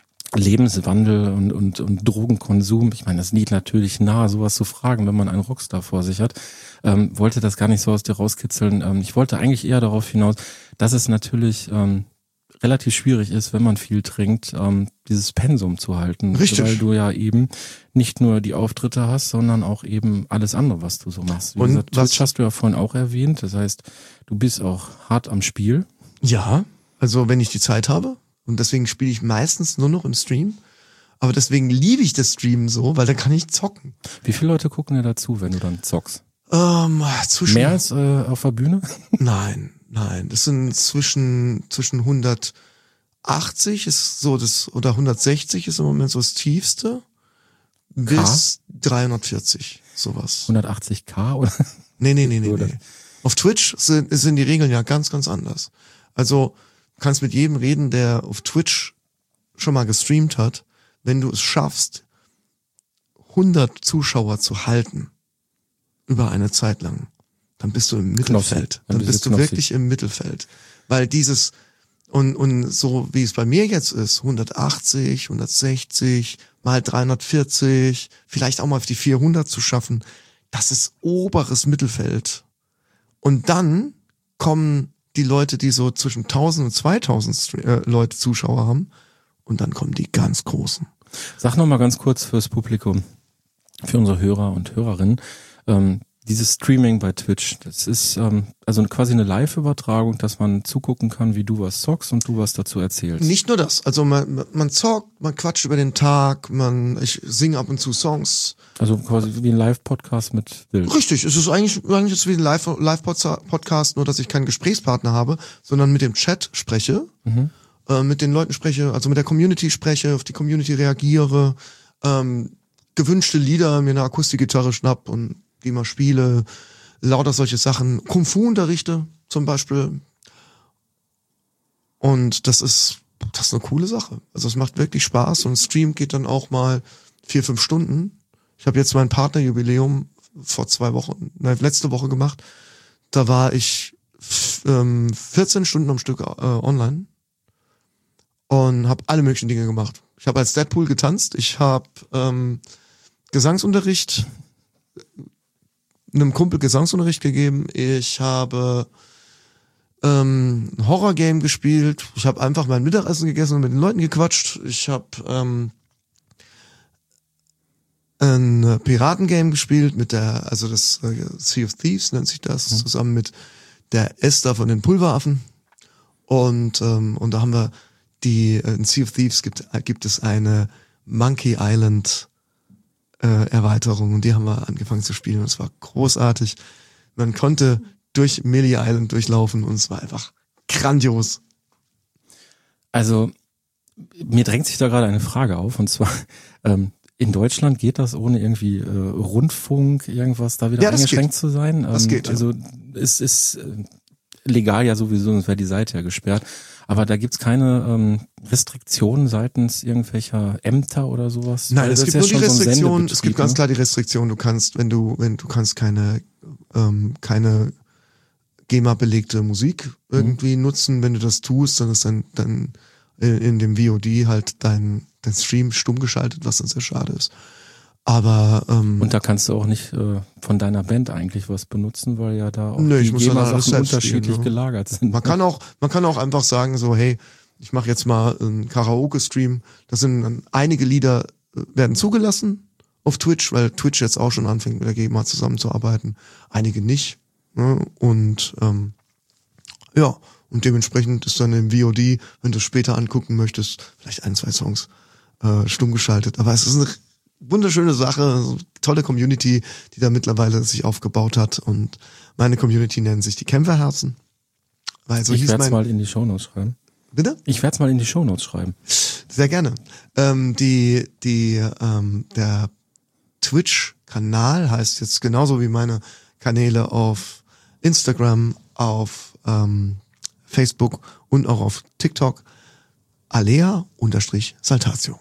Lebenswandel und, und, und Drogenkonsum, ich meine, das liegt natürlich nahe, sowas zu fragen, wenn man einen Rockstar vor sich hat, ähm, wollte das gar nicht so aus dir rauskitzeln. Ähm, ich wollte eigentlich eher darauf hinaus, dass es natürlich ähm, relativ schwierig ist, wenn man viel trinkt, ähm, dieses Pensum zu halten. Richtig. Weil du ja eben nicht nur die Auftritte hast, sondern auch eben alles andere, was du so machst. Wie Und gesagt, was- Twitch hast du ja vorhin auch erwähnt. Das heißt, du bist auch hart am Spiel. Ja, also wenn ich die Zeit habe. Und deswegen spiele ich meistens nur noch im Stream. Aber deswegen liebe ich das Streamen so, weil dann kann ich zocken. Wie viele Leute gucken dir dazu, wenn du dann zockst? Ähm, zwischen, Mehr als äh, auf der Bühne? Nein, nein. Das sind zwischen, zwischen hundertachtzig ist so das, oder hundertsechzig ist im Moment so das tiefste. Bis dreihundertvierzig, sowas. hundertachtzig K oder? Nee, nee, nee, nee, Oder? nee. Auf Twitch sind, sind die Regeln ja ganz, ganz anders. Also, du kannst mit jedem reden, der auf Twitch schon mal gestreamt hat. Wenn du es schaffst, hundert Zuschauer zu halten, über eine Zeit lang, dann bist du im Mittelfeld. Dann Dann bist du bist du Knossi. wirklich im Mittelfeld. Weil dieses, und, und so wie es bei mir jetzt ist, hundertachtzig, hundertsechzig, mal dreihundertvierzig, vielleicht auch mal auf die vierhundert zu schaffen, das ist oberes Mittelfeld. Und dann kommen die Leute, die so zwischen tausend und zweitausend Stre- äh, Leute Zuschauer haben, und dann kommen die ganz Großen. Sag noch mal ganz kurz fürs Publikum, für unsere Hörer und Hörerinnen, ähm, dieses Streaming bei Twitch, das ist ähm, also quasi eine Live-Übertragung, dass man zugucken kann, wie du was zockst und du was dazu erzählst. Nicht nur das, also man, man zockt, man quatscht über den Tag, man, ich singe ab und zu Songs. Also quasi wie ein Live-Podcast mit Bild. Richtig, es ist eigentlich, eigentlich ist es wie ein Live- Live-Podcast, nur dass ich keinen Gesprächspartner habe, sondern mit dem Chat spreche, Mhm. äh, mit den Leuten spreche, also mit der Community spreche, auf die Community reagiere, ähm, gewünschte Lieder mir eine Akustikgitarre schnapp und die mal spiele, lauter solche Sachen, Kung Fu unterrichte zum Beispiel. Und das ist, das ist eine coole Sache. Also es macht wirklich Spaß und ein Stream geht dann auch mal vier, fünf Stunden. Ich habe jetzt mein Partnerjubiläum vor zwei Wochen, nein, letzte Woche gemacht. Da war ich f- ähm, vierzehn Stunden am Stück äh, online und habe alle möglichen Dinge gemacht. Ich habe als Deadpool getanzt, ich habe ähm, Gesangsunterricht, einem Kumpel Gesangsunterricht gegeben, ich habe ähm, ein Horror-Game gespielt, ich habe einfach mein Mittagessen gegessen und mit den Leuten gequatscht, ich habe ähm, ein Piratengame gespielt mit der, also das äh, Sea of Thieves nennt sich das, Mhm. zusammen mit der Esther von den Pulveraffen. Und ähm, und da haben wir die, äh, in Sea of Thieves gibt, äh, gibt es eine Monkey Island äh, Erweiterung und die haben wir angefangen zu spielen und es war großartig. Man konnte durch Melee Island durchlaufen und es war einfach grandios. Also mir drängt sich da gerade eine Frage auf und zwar ähm, in Deutschland geht das ohne irgendwie äh, Rundfunk, irgendwas da wieder Ja, das eingeschränkt geht. zu sein? Das ähm, geht, ja. Also es ist äh, legal ja sowieso, sonst wäre die Seite ja gesperrt. Aber da gibt's keine ähm, Restriktionen seitens irgendwelcher Ämter oder sowas? Nein, Weil es das gibt ist ja nur die schon so ein Restriktion, es Sendebetrieb, gibt ganz ne? klar die Restriktion, du kannst, wenn du, wenn du kannst keine, ähm, keine G E M A-belegte Musik irgendwie mhm. nutzen. Wenn du das tust, dann ist dann, dann in, in dem V O D halt dein, dein Stream stumm geschaltet, was dann sehr schade ist. Aber ähm, und da kannst du auch nicht äh, von deiner Band eigentlich was benutzen, weil ja da auch nee, die G E M A-Sachen unterschiedlich spielen, gelagert sind. Man kann auch, man kann auch einfach sagen so, hey, ich mache jetzt mal einen Karaoke-Stream. Da sind dann einige Lieder werden zugelassen auf Twitch, weil Twitch jetzt auch schon anfängt mit der G E M A zusammenzuarbeiten. Einige nicht. Ne? Und ähm, ja, und dementsprechend ist dann im V O D, wenn du es später angucken möchtest, vielleicht ein, zwei Songs äh, stumm geschaltet. Aber es ist eine wunderschöne Sache, tolle Community, die da mittlerweile sich aufgebaut hat. Und meine Community nennt sich die Kämpferherzen. Weil so ich werde es mein... mal in die Shownotes schreiben. Bitte? Ich werde es mal in die Shownotes schreiben. Sehr gerne. Ähm, die, die, ähm, der Twitch-Kanal heißt jetzt genauso wie meine Kanäle auf Instagram, auf ähm, Facebook und auch auf TikTok. Alea-Saltatio.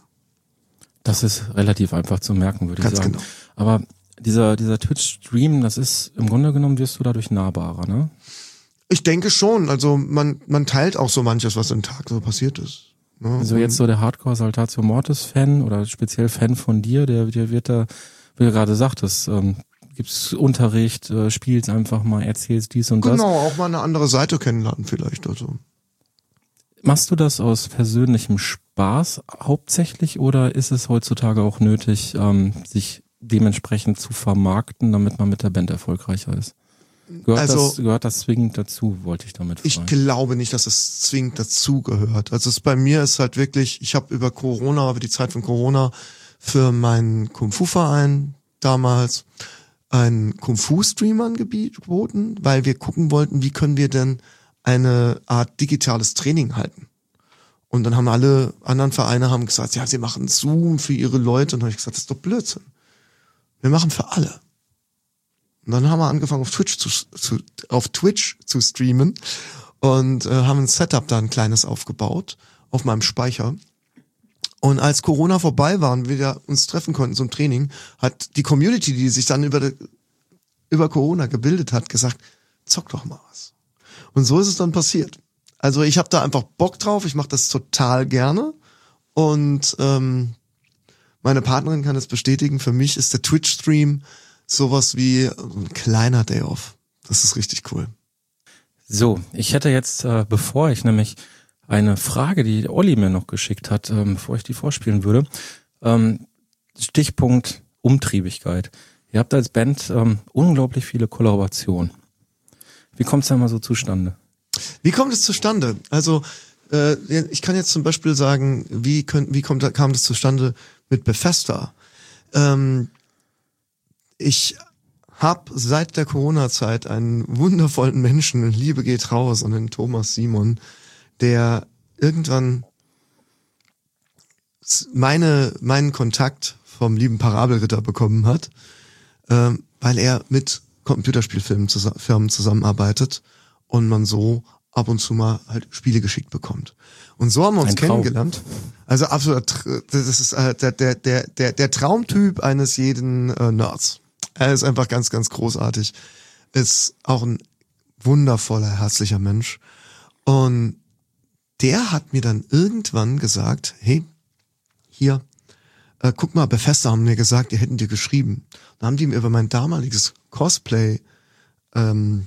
Das ist relativ einfach zu merken, würde Ganz ich sagen. Genau. Aber dieser, dieser Twitch-Stream, das ist, im Grunde genommen wirst du dadurch nahbarer, ne? Ich denke schon. Also man, man teilt auch so manches, was am Tag so passiert ist. Ne? Also jetzt so der Hardcore-Saltatio Mortis-Fan oder speziell Fan von dir, der, der wird da, wie du gerade sagtest, ähm, gibt's Unterricht, äh, spielst einfach mal, erzählst dies und genau, das. Genau, auch mal eine andere Seite kennenlernen vielleicht. Also. Machst du das aus persönlichem Spaß hauptsächlich oder ist es heutzutage auch nötig, ähm, sich dementsprechend zu vermarkten, damit man mit der Band erfolgreicher ist? Gehört, also, das, gehört das zwingend dazu, wollte ich damit fragen. Ich glaube nicht, dass es zwingend dazu gehört. Also es bei mir ist halt wirklich, ich habe über Corona, über die Zeit von Corona für meinen Kung-Fu-Verein damals einen Kung-Fu-Stream angeboten, weil wir gucken wollten, wie können wir denn eine Art digitales Training halten. Und dann haben alle anderen Vereine haben gesagt, ja, sie machen Zoom für ihre Leute. Und dann habe ich gesagt, das ist doch Blödsinn. Wir machen für alle. Und dann haben wir angefangen auf Twitch zu, zu auf Twitch zu streamen und äh, haben ein Setup da ein kleines aufgebaut auf meinem Speicher. Und als Corona vorbei war und wir uns treffen konnten zum Training, hat die Community, die sich dann über über Corona gebildet hat, gesagt, zock doch mal was. Und so ist es dann passiert. Also ich habe da einfach Bock drauf, ich mache das total gerne und ähm, meine Partnerin kann es bestätigen, für mich ist der Twitch-Stream sowas wie ein kleiner Day-Off. Das ist richtig cool. So, ich hätte jetzt, äh, bevor ich nämlich eine Frage, die Olli mir noch geschickt hat, ähm, bevor ich die vorspielen würde, ähm, Stichpunkt Umtriebigkeit. Ihr habt als Band ähm, unglaublich viele Kollaborationen. Wie kommt es da mal so zustande? Wie kommt es zustande? Also äh, ich kann jetzt zum Beispiel sagen, wie, könnt, wie kommt, kam das zustande mit Bethesda? Ähm, ich habe seit der Corona-Zeit einen wundervollen Menschen, in Liebe geht raus, und den Thomas Simon, der irgendwann meine meinen Kontakt vom lieben Parabelritter bekommen hat, ähm, weil er mit Computerspielfirmen zus- Firmen zusammenarbeitet und man so ab und zu mal halt Spiele geschickt bekommt. Und so haben wir uns Ein Traum. kennengelernt. Also absolut, das ist äh, der der der der der Traumtyp eines jeden äh, Nerds. Er ist einfach ganz ganz großartig. Ist auch ein wundervoller, herzlicher Mensch. Und der hat mir dann irgendwann gesagt, hey, hier, äh, guck mal, Bethesda haben mir gesagt, die hätten dir geschrieben. Dann haben die mir über mein damaliges Cosplay, ähm,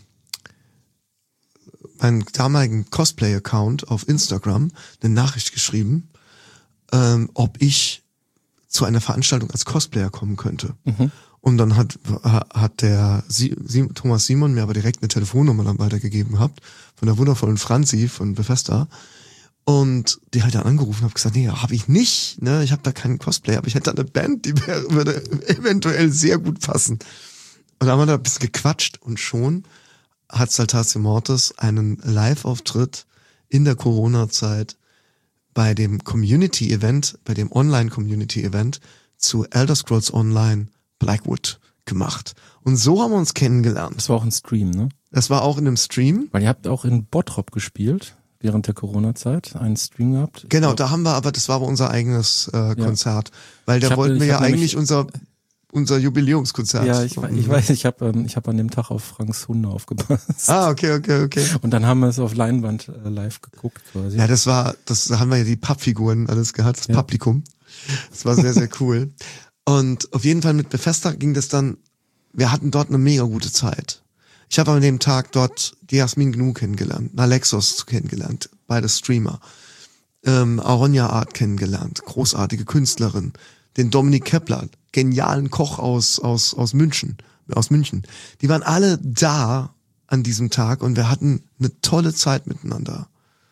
meinen damaligen Cosplay-Account auf Instagram eine Nachricht geschrieben, ähm, ob ich zu einer Veranstaltung als Cosplayer kommen könnte. Mhm. Und dann hat hat der Sie, Sie, Thomas Simon mir aber direkt eine Telefonnummer dann weitergegeben gehabt von der wundervollen Franzi von Bethesda. Und die halt dann angerufen, habe gesagt, nee, habe ich nicht, ne, ich habe da keinen Cosplay, aber ich hätte da eine Band, die wäre, würde eventuell sehr gut passen. Und dann haben wir da ein bisschen gequatscht und schon hat Saltatio Mortis einen Live-Auftritt in der Corona-Zeit bei dem Community-Event, bei dem Online-Community-Event zu Elder Scrolls Online Blackwood gemacht. Und so haben wir uns kennengelernt. Das war auch ein Stream, ne? Das war auch in einem Stream. Weil ihr habt auch in Bottrop gespielt. Während der Corona-Zeit einen Stream gehabt. Genau, da haben wir aber, das war aber unser eigenes äh, Konzert. Ja. Weil da hab, wollten wir ja eigentlich unser unser Jubiläumskonzert. Ja, ich, ich weiß, ich habe ähm, ich hab an dem Tag auf Franks Hunde aufgepasst. Ah, okay, okay, okay. Und dann haben wir es auf Leinwand äh, live geguckt quasi. Ja, das war, das da haben wir ja die Pappfiguren alles gehabt, das ja. Publikum. Das war sehr, sehr cool. Und auf jeden Fall mit Bethesda ging das dann, wir hatten dort eine mega gute Zeit. Ich habe an dem Tag dort die Jasmin Gnu kennengelernt, Alexos kennengelernt, beide Streamer, ähm, Aronia Art kennengelernt, großartige Künstlerin, den Dominik Kepler, genialen Koch aus aus aus München, aus München. Die waren alle da an diesem Tag und wir hatten eine tolle Zeit miteinander.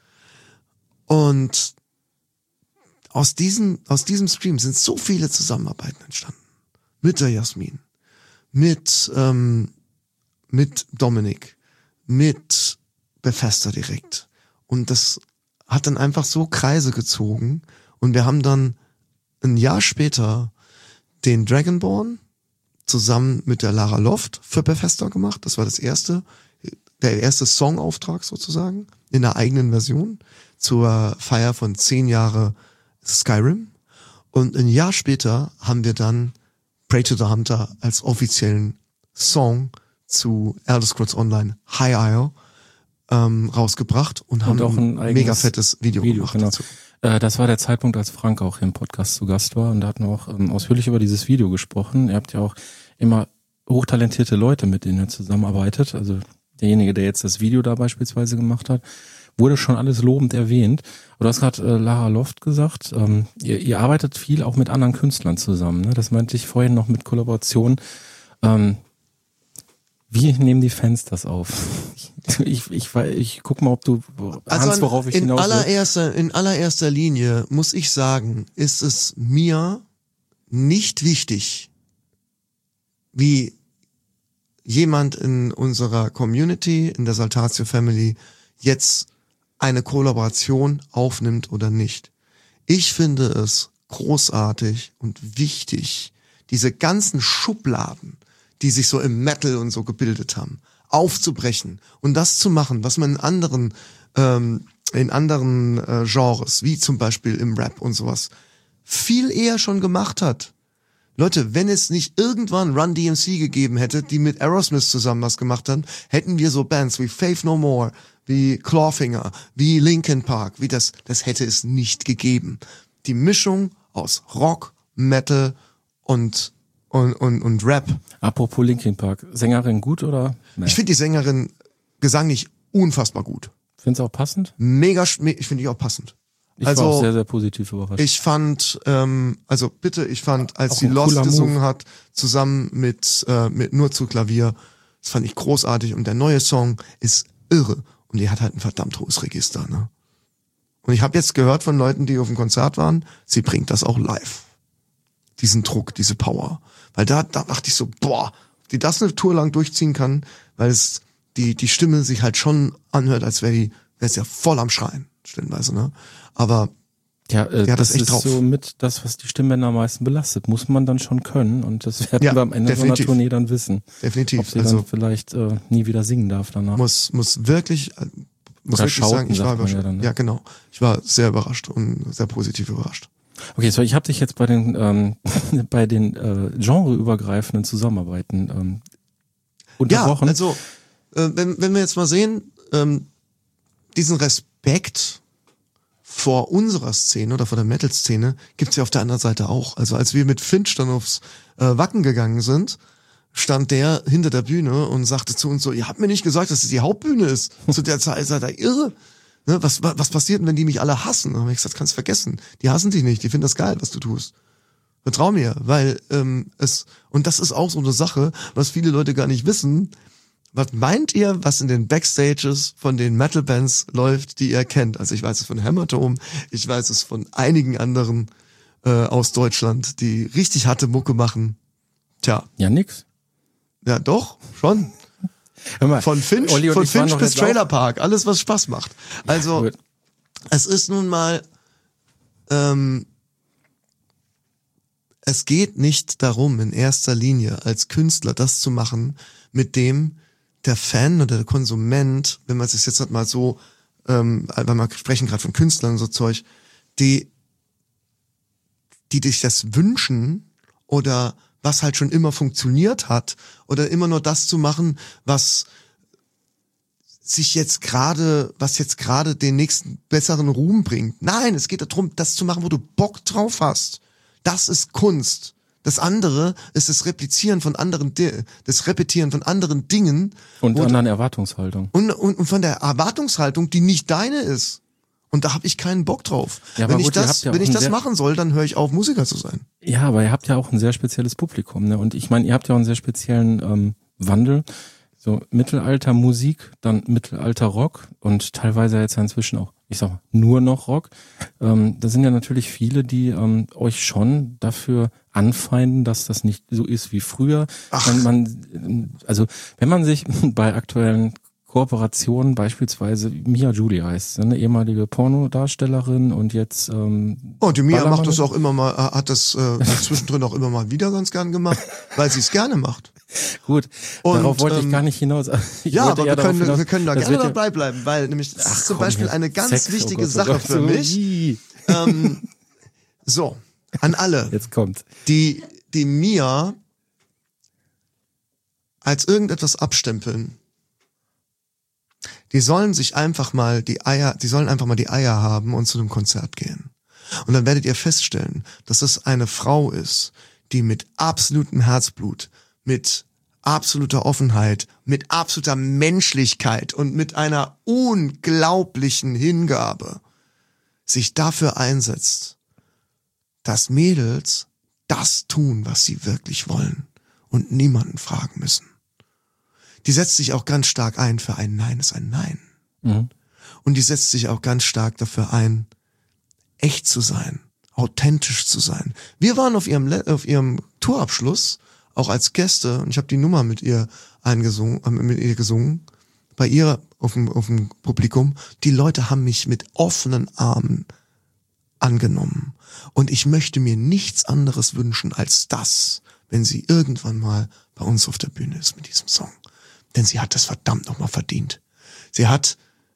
Und aus diesem aus diesem Stream sind so viele Zusammenarbeiten entstanden. Mit der Jasmin, mit ähm, mit Dominik, mit Bethesda direkt. Und das hat dann einfach so Kreise gezogen und wir haben dann ein Jahr später den Dragonborn zusammen mit der Lara Loft für Bethesda gemacht. Das war das erste, der erste Songauftrag sozusagen in der eigenen Version zur Feier von zehn Jahre Skyrim. Und ein Jahr später haben wir dann Prey to the Hunter als offiziellen Song zu Elder Scrolls Online High Isle ähm, rausgebracht und, und haben auch ein, ein mega fettes Video, Video gemacht genau. dazu. Das war der Zeitpunkt, als Frank auch im Podcast zu Gast war und da hatten wir auch ähm, ausführlich über dieses Video gesprochen. Ihr habt ja auch immer hochtalentierte Leute, mit denen ihr zusammenarbeitet. Also derjenige, der jetzt das Video da beispielsweise gemacht hat, wurde schon alles lobend erwähnt. Und du hast gerade äh, Lara Loft gesagt, ähm, ihr, ihr arbeitet viel auch mit anderen Künstlern zusammen. Ne? Das meinte ich vorhin noch mit Kollaboration. Ähm, Wie nehmen die Fans das auf? Ich, ich, ich, ich guck mal, ob du ahnst, also worauf ich in hinaus will. allererster, in allererster Linie muss ich sagen, ist es mir nicht wichtig, wie jemand in unserer Community, in der Saltatio Family, jetzt eine Kollaboration aufnimmt oder nicht. Ich finde es großartig und wichtig, diese ganzen Schubladen, die sich so im Metal und so gebildet haben, aufzubrechen und das zu machen, was man in anderen ähm, in anderen äh, Genres, wie zum Beispiel im Rap und sowas, viel eher schon gemacht hat. Leute, wenn es nicht irgendwann Run D M C gegeben hätte, die mit Aerosmith zusammen was gemacht haben, hätten wir so Bands wie Faith No More, wie Clawfinger, wie Linkin Park, wie das, das hätte es nicht gegeben. Die Mischung aus Rock, Metal und Und, und, und Rap. Apropos Linkin Park, Sängerin gut oder? Nee. Ich finde die Sängerin gesanglich unfassbar gut. Findest du auch passend? Mega, ich finde die auch passend. Ich also, war auch sehr, sehr positiv überrascht. Ich fand, ähm, also bitte, ich fand, als auch sie Lost gesungen Move. hat, zusammen mit, äh, mit nur zu Klavier, das fand ich großartig und der neue Song ist irre und die hat halt ein verdammt hohes Register, ne? Und ich habe jetzt gehört von Leuten, die auf dem Konzert waren, sie bringt das auch live. Diesen Druck, diese Power. Weil da, da dachte ich so, boah, die das eine Tour lang durchziehen kann, weil es die die Stimme sich halt schon anhört, als wäre die, wäre es ja voll am Schreien, stellenweise, ne? Aber ja, äh, die hat das, das echt ist drauf. so mit das, was die Stimmbänder am meisten belastet, muss man dann schon können und das werden Ja, wir am Ende definitiv. so einer Tournee dann wissen. Definitiv. Ob sie also dann vielleicht äh, nie wieder singen darf danach. muss muss wirklich äh, muss Oder wirklich schauten, sagen, ich war sagt man überrascht. ja dann, ne? Ja, genau. Ich war sehr überrascht und sehr positiv überrascht. Okay, so ich habe dich jetzt bei den ähm, bei den äh, genreübergreifenden Zusammenarbeiten ähm, unterbrochen. Ja, also äh, wenn wenn wir jetzt mal sehen, ähm, diesen Respekt vor unserer Szene oder vor der Metal-Szene gibt's ja auf der anderen Seite auch. Also als wir mit Finch dann aufs äh, Wacken gegangen sind, stand der hinter der Bühne und sagte zu uns so, ihr habt mir nicht gesagt, dass es die Hauptbühne ist. Zu der Zeit seid ihr irre. Ne, was, was, was passiert denn, wenn die mich alle hassen? Und hab ich gesagt, kannst vergessen. Die hassen dich nicht, die finden das geil, was du tust. Vertrau mir, weil ähm, es, und das ist auch so eine Sache, was viele Leute gar nicht wissen. Was meint ihr, was in den Backstages von den Metal-Bands läuft, die ihr kennt? Also ich weiß es von Hämatom, ich weiß es von einigen anderen äh, aus Deutschland, die richtig harte Mucke machen. Tja. Ja, nix. Ja, doch, schon. Hör mal, Von Finch, Olli und von ich waren Finch doch bis jetzt auch- Trailer Park, alles was Spaß macht. Also Gut. es ist nun mal, ähm, es geht nicht darum, in erster Linie als Künstler das zu machen, mit dem der Fan oder der Konsument, wenn man es jetzt halt mal so, ähm, weil wir sprechen gerade von Künstlern und so Zeug, die, die dich das wünschen oder was halt schon immer funktioniert hat oder immer nur das zu machen, was sich jetzt gerade, was jetzt gerade den nächsten besseren Ruhm bringt. Nein, es geht darum, das zu machen, wo du Bock drauf hast. Das ist Kunst. Das andere ist das Replizieren von anderen, das Repetieren von anderen Dingen. Und anderen Erwartungshaltung. Und, und, und von der Erwartungshaltung, die nicht deine ist. Und da habe ich keinen Bock drauf. Ja, wenn gut, ich das, ja wenn ich das machen soll, dann höre ich auf, Musiker zu sein. Ja, aber ihr habt ja auch ein sehr spezielles Publikum, ne? Und ich meine, ihr habt ja auch einen sehr speziellen ähm, Wandel. So Mittelalter-Musik, dann Mittelalter-Rock und teilweise jetzt inzwischen auch, ich sag mal, nur noch Rock. Ähm, da sind ja natürlich viele, die ähm, euch schon dafür anfeinden, dass das nicht so ist wie früher. Ach. Wenn man, also wenn man sich bei aktuellen Kooperationen, beispielsweise Mia Julie heißt, eine ehemalige Pornodarstellerin und jetzt ähm, oh, die Mia macht das auch immer mal, hat das äh, zwischendrin auch immer mal wieder ganz gern gemacht, weil sie es gerne macht. Gut, und, darauf wollte ähm, ich gar nicht hinaus. Ich ja, aber wir können, hinaus, wir können da gerne dabei bleiben, weil nämlich das Ach, ist zum komm, Beispiel eine ganz Sex, wichtige oh Gott, Sache oh Gott, für mich. ähm, so, an alle, jetzt kommt die die Mia als irgendetwas abstempeln. Die sollen sich einfach mal die Eier, die sollen einfach mal die Eier haben und zu einem Konzert gehen. Und dann werdet ihr feststellen, dass es eine Frau ist, die mit absolutem Herzblut, mit absoluter Offenheit, mit absoluter Menschlichkeit und mit einer unglaublichen Hingabe sich dafür einsetzt, dass Mädels das tun, was sie wirklich wollen und niemanden fragen müssen. Die setzt sich auch ganz stark ein für ein Nein ist ein Nein. Mhm. Und die setzt sich auch ganz stark dafür ein, echt zu sein, authentisch zu sein. Wir waren auf ihrem auf ihrem Tourabschluss auch als Gäste und ich habe die Nummer mit ihr eingesungen, äh, mit ihr gesungen, bei ihr auf dem auf dem Publikum. Die Leute haben mich mit offenen Armen angenommen und ich möchte mir nichts anderes wünschen als das, wenn sie irgendwann mal bei uns auf der Bühne ist mit diesem Song. Denn sie hat das verdammt nochmal verdient. Sie hat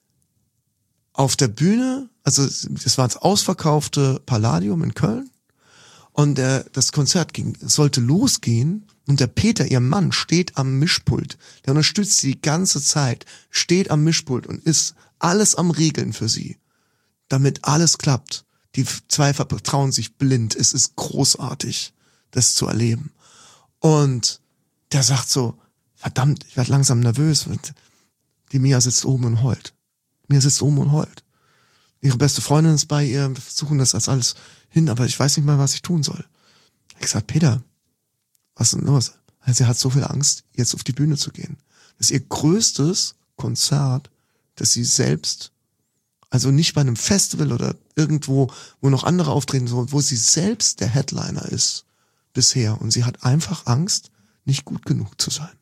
auf der Bühne, also das war das ausverkaufte Palladium in Köln und der, das Konzert ging, sollte losgehen und der Peter, ihr Mann, steht am Mischpult. Der unterstützt sie die ganze Zeit, steht am Mischpult und ist alles am Regeln für sie, damit alles klappt. Die zwei vertrauen sich blind. Es ist großartig, das zu erleben. Und der sagt so, verdammt, ich werde langsam nervös. Die Mia sitzt oben und heult. Mia sitzt oben und heult. Ihre beste Freundin ist bei ihr, wir versuchen das als alles hin, aber ich weiß nicht mal, was ich tun soll. Ich habe gesagt, Peter, was ist denn los? Sie hat so viel Angst, jetzt auf die Bühne zu gehen. Das ist ihr größtes Konzert, das sie selbst, also nicht bei einem Festival oder irgendwo, wo noch andere auftreten, so, wo sie selbst der Headliner ist bisher. Und sie hat einfach Angst, nicht gut genug zu sein.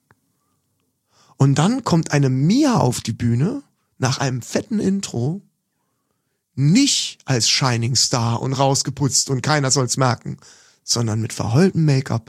Und dann kommt eine Mia auf die Bühne, nach einem fetten Intro, nicht als Shining Star und rausgeputzt und keiner soll's merken, sondern mit verheultem Make-up,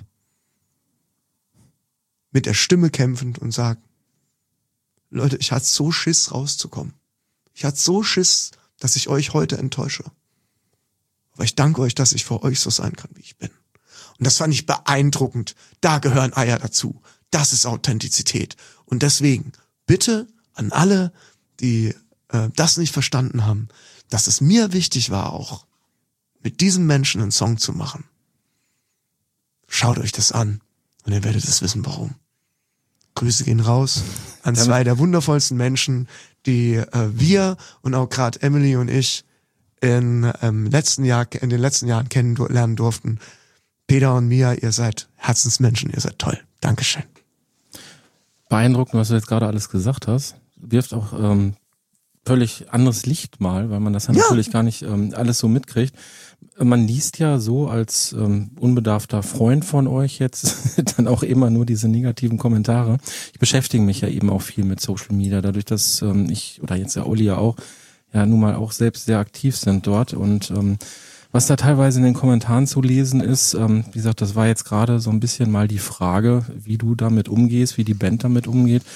mit der Stimme kämpfend und sagt, Leute, ich hatte so Schiss rauszukommen. Ich hatte so Schiss, dass ich euch heute enttäusche. Aber ich danke euch, dass ich vor euch so sein kann, wie ich bin. Und das fand ich beeindruckend. Da gehören Eier dazu. Das ist Authentizität. Und deswegen bitte an alle, die äh, das nicht verstanden haben, dass es mir wichtig war, auch mit diesem Menschen einen Song zu machen. Schaut euch das an und ihr werdet es wissen, warum. Grüße gehen raus an zwei der wundervollsten Menschen, die äh, wir und auch gerade Emily und ich in, ähm, letzten Jahr, in den letzten Jahren kennenlernen durften. Peter und Mia, ihr seid Herzensmenschen, ihr seid toll. Dankeschön. Beeindruckend, was du jetzt gerade alles gesagt hast. Wirft auch ähm, völlig anderes Licht mal, weil man das ja, ja. natürlich gar nicht ähm, alles so mitkriegt. Man liest ja so als ähm, unbedarfter Freund von euch jetzt dann auch immer nur diese negativen Kommentare. Ich beschäftige mich ja eben auch viel mit Social Media, dadurch, dass ähm, ich, oder jetzt der Olli ja auch, ja nun mal auch selbst sehr aktiv sind dort und ähm, was da teilweise in den Kommentaren zu lesen ist, ähm, wie gesagt, das war jetzt gerade so ein bisschen mal die Frage, wie du damit umgehst, wie die Band damit umgeht.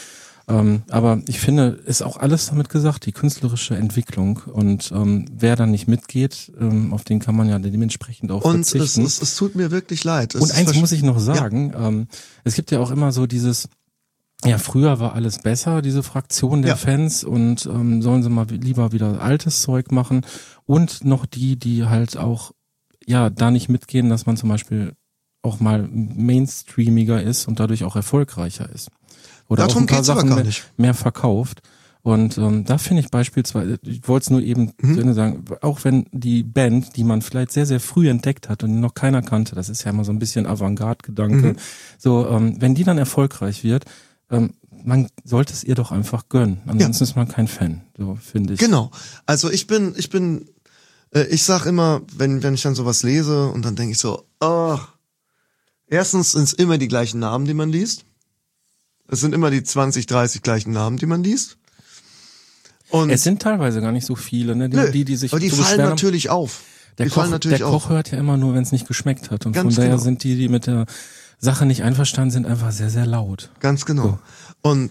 Ähm, aber ich finde, ist auch alles damit gesagt, die künstlerische Entwicklung und ähm, wer dann nicht mitgeht, ähm, auf den kann man ja dementsprechend auch Und verzichten. es, es, es tut mir wirklich leid. Es und eins ist muss ich noch sagen, ja. ähm, es gibt ja auch immer so dieses, ja, früher war alles besser, diese Fraktion der ja. Fans und ähm, sollen sie mal lieber wieder altes Zeug machen und noch die, die halt auch, ja, da nicht mitgehen, dass man zum Beispiel auch mal mainstreamiger ist und dadurch auch erfolgreicher ist. Oder Darum auch ein paar geht's aber Sachen gar mehr, nicht. mehr verkauft. Und ähm, da finde ich beispielsweise, ich wollte es nur eben Mhm. zu Ende sagen, auch wenn die Band, die man vielleicht sehr, sehr früh entdeckt hat und die noch keiner kannte, das ist ja immer so ein bisschen Avantgarde-Gedanke, Mhm. so, ähm, wenn die dann erfolgreich wird, ähm, man sollte es ihr doch einfach gönnen. Ansonsten Ja. ist man kein Fan, so finde ich. Genau. Also ich bin, ich bin, äh, ich sag immer, wenn, wenn ich dann sowas lese und dann denke ich so, oh, erstens sind es immer die gleichen Namen, die man liest. Es sind immer die zwanzig, dreißig gleichen Namen, die man liest. Und Es sind teilweise gar nicht so viele, ne? Die, nö, die, die sich aber die so fallen beschweren. natürlich auf. Der, die fallen Koch, natürlich der auf. Koch hört ja immer nur, wenn es nicht geschmeckt hat. Und Ganz von daher genau. sind die, die mit der Sache nicht einverstanden sind, einfach sehr, sehr laut. Ganz genau. Und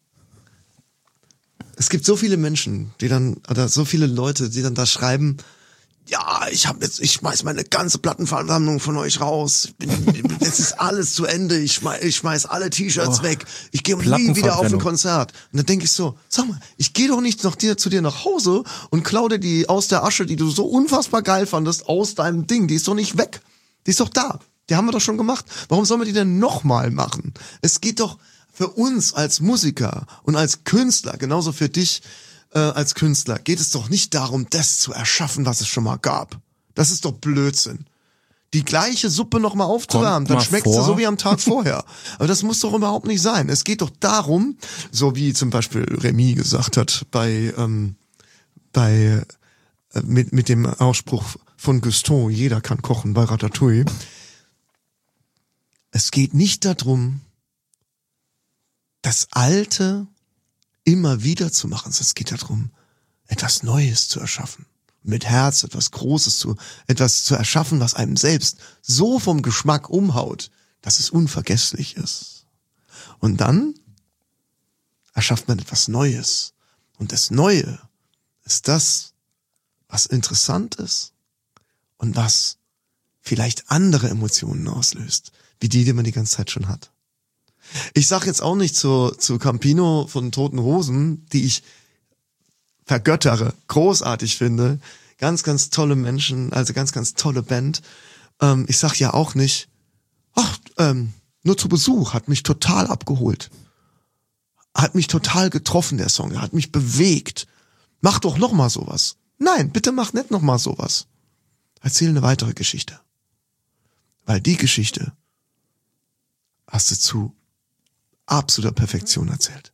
es gibt so viele Menschen, die dann, oder so viele Leute, die dann da schreiben, ja, ich habe jetzt, ich schmeiß meine ganze Plattenversammlung von euch raus. Ich bin, jetzt ist alles zu Ende. Ich schmeiß, ich schmeiß alle T-Shirts Oh, weg. Ich gehe nie wieder auf ein Plattenverbrennung. Konzert. Und dann denke ich so, sag mal, ich gehe doch nicht noch dir, zu dir nach Hause und klau dir die aus der Asche, die du so unfassbar geil fandest, aus deinem Ding. Die ist doch nicht weg. Die ist doch da. Die haben wir doch schon gemacht. Warum sollen wir die denn nochmal machen? Es geht doch für uns als Musiker und als Künstler, genauso für dich, äh, als Künstler, geht es doch nicht darum, das zu erschaffen, was es schon mal gab. Das ist doch Blödsinn. Die gleiche Suppe noch mal aufzuwärmen, Kommt dann mal schmeckt sie vor. so wie am Tag vorher. Aber das muss doch überhaupt nicht sein. Es geht doch darum, so wie zum Beispiel Remy gesagt hat, bei, ähm, bei, äh, mit, mit dem Ausspruch von Gusteau, jeder kann kochen bei Ratatouille. Es geht nicht darum, das Alte immer wieder zu machen. Es geht darum, etwas Neues zu erschaffen. Mit Herz etwas Großes zu, etwas zu erschaffen, was einem selbst so vom Geschmack umhaut, dass es unvergesslich ist. Und dann erschafft man etwas Neues. Und das Neue ist das, was interessant ist und was vielleicht andere Emotionen auslöst, wie die, die man die ganze Zeit schon hat. Ich sag jetzt auch nicht zu, zu Campino von Toten Hosen, die ich vergöttere, großartig finde, ganz, ganz tolle Menschen, also ganz, ganz tolle Band. Ähm, ich sag ja auch nicht, ach, ähm, nur zu Besuch, hat mich total abgeholt. Hat mich total getroffen, der Song, er hat mich bewegt. Mach doch noch mal sowas. Nein, bitte mach nicht noch mal sowas. Erzähl eine weitere Geschichte. Weil die Geschichte hast du zu absoluter Perfektion erzählt.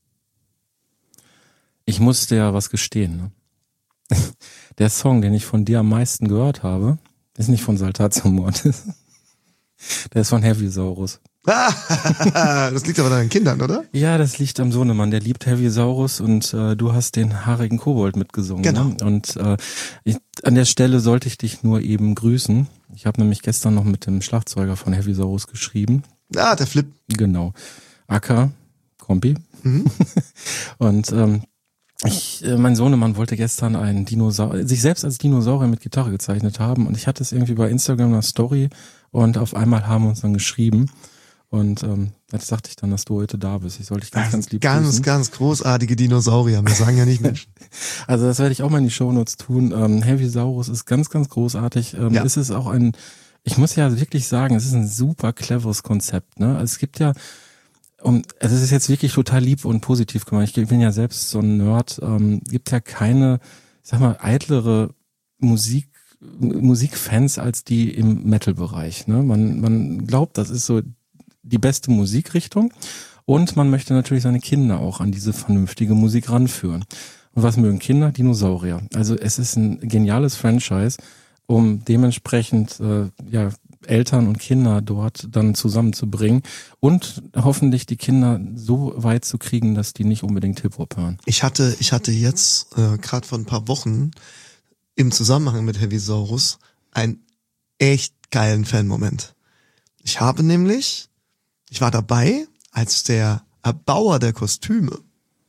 Ich muss dir ja was gestehen. Ne? Der Song, den ich von dir am meisten gehört habe, ist nicht von Saltatio Mortis. Der ist von Heavisaurus. Das liegt aber an deinen Kindern, oder? Ja, das liegt am Sohnemann. Der liebt Heavisaurus und äh, du hast den haarigen Kobold mitgesungen. Genau. Ne? Und äh, ich, an der Stelle sollte ich dich nur eben grüßen. Ich habe nämlich gestern noch mit dem Schlagzeuger von Heavisaurus geschrieben. Ah, der Flip. Genau. Acker, Kompi. Mhm. Und ähm, ich, äh, mein Sohnemann wollte gestern einen Dinosaurier, sich selbst als Dinosaurier mit Gitarre gezeichnet haben und ich hatte es irgendwie bei Instagram eine Story und auf einmal haben wir uns dann geschrieben und ähm, jetzt dachte ich dann, dass du heute da bist. Ich sollte dich ganz, ganz lieb Ganz, grüßen. ganz großartige Dinosaurier. Wir sagen ja nicht Menschen. Also das werde ich auch mal in die Shownotes tun. Ähm, Heavisaurus ist ganz, ganz großartig. Ähm, Ja. Es ist auch ein, ich muss ja wirklich sagen, es ist ein super cleveres Konzept. Ne? Also es gibt ja Und es ist jetzt wirklich total lieb und positiv gemeint. Ich bin ja selbst so ein Nerd. Ähm, gibt ja keine, ich sag mal, eitlere Musik, Musikfans als die im Metal-Bereich. Ne? Man, man glaubt, das ist so die beste Musikrichtung und man möchte natürlich seine Kinder auch an diese vernünftige Musik ranführen. Und was mögen Kinder? Dinosaurier. Also es ist ein geniales Franchise, um dementsprechend äh, ja Eltern und Kinder dort dann zusammenzubringen und hoffentlich die Kinder so weit zu kriegen, dass die nicht unbedingt Hip-Hop hören. Ich hatte, ich hatte jetzt äh, gerade vor ein paar Wochen im Zusammenhang mit Heavisaurus einen echt geilen Fan-Moment. Ich habe nämlich, ich war dabei, als der Erbauer der Kostüme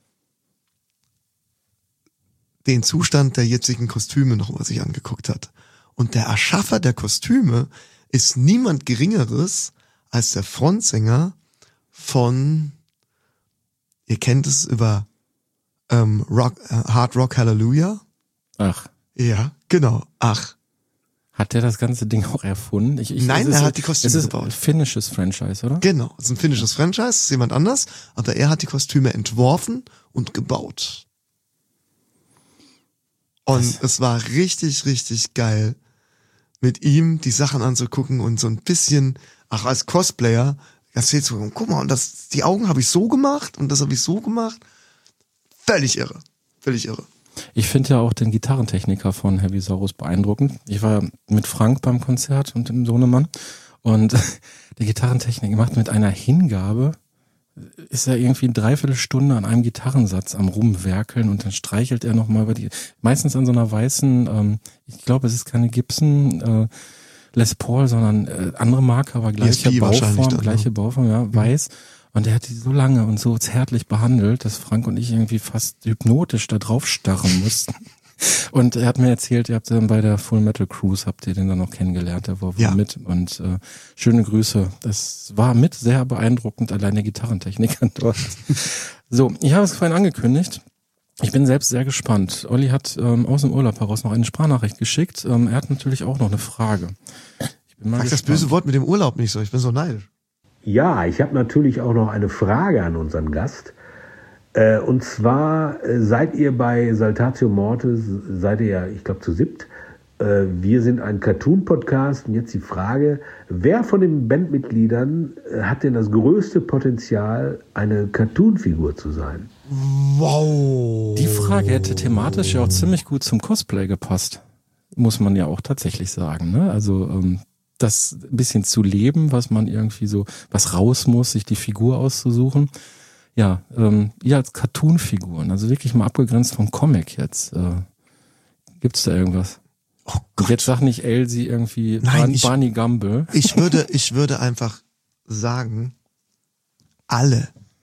den Zustand der jetzigen Kostüme noch mal sich angeguckt hat. Und der Erschaffer der Kostüme ist niemand Geringeres als der Frontsänger von, ihr kennt es über ähm, Rock, äh, Hard Rock Hallelujah. Ach. Ja, genau. Ach. Hat der das ganze Ding auch erfunden? Ich, ich, Nein, es ist, er hat die Kostüme es ist gebaut. Ein finnisches Franchise, oder? Genau, es ist ein finnisches Franchise, ist jemand anders, aber er hat die Kostüme entworfen und gebaut. Und Was? Es war richtig, richtig geil, mit ihm die Sachen anzugucken und so ein bisschen, ach, als Cosplayer, erzählst du, guck mal, und das, die Augen habe ich so gemacht und das habe ich so gemacht. Völlig irre. Völlig irre. Ich finde ja auch den Gitarrentechniker von Heavy Saurus beeindruckend. Ich war mit Frank beim Konzert und dem Sohnemann und der Gitarrentechniker macht mit einer Hingabe, ist er irgendwie eine Dreiviertelstunde an einem Gitarrensatz am Rumwerkeln und dann streichelt er nochmal über die, meistens an so einer weißen, ähm, ich glaube es ist keine Gibson äh, Les Paul, sondern äh, andere Marke, aber gleiche Bauform, dann, gleiche Bauform, ja, mhm. weiß. Und er hat die so lange und so zärtlich behandelt, dass Frank und ich irgendwie fast hypnotisch da drauf starren mussten. Und er hat mir erzählt, ihr habt dann bei der Full Metal Cruise, habt ihr den dann noch kennengelernt, der war ja. mit. Und äh, schöne Grüße. Das war mit sehr beeindruckend, allein der Gitarrentechniker dort. So, ich habe es vorhin angekündigt. Ich bin selbst sehr gespannt. Olli hat ähm, aus dem Urlaub heraus noch eine Sprachnachricht geschickt. Ähm, er hat natürlich auch noch eine Frage. Ich bin mal Sag das böse Wort mit dem Urlaub nicht so, ich bin so neidisch. Ja, ich habe natürlich auch noch eine Frage an unseren Gast. Äh, und zwar äh, seid ihr bei Saltatio Mortis, seid ihr ja, ich glaube, zu siebt. Äh, wir sind ein Cartoon-Podcast und jetzt die Frage, wer von den Bandmitgliedern äh, hat denn das größte Potenzial, eine Cartoon-Figur zu sein? Wow. Die Frage hätte thematisch ja auch ziemlich gut zum Cosplay gepasst. Muss man ja auch tatsächlich sagen, ne? Also, ähm, das ein bisschen zu leben, was man irgendwie so, was raus muss, sich die Figur auszusuchen. Ja, ähm, ihr als Cartoon-Figuren, also wirklich mal abgegrenzt vom Comic jetzt. Äh, gibt's da irgendwas? Oh Gott. Und jetzt sag nicht Elsie irgendwie, Nein, Barney, ich, Barney Gumble. Ich würde, ich würde einfach sagen, alle.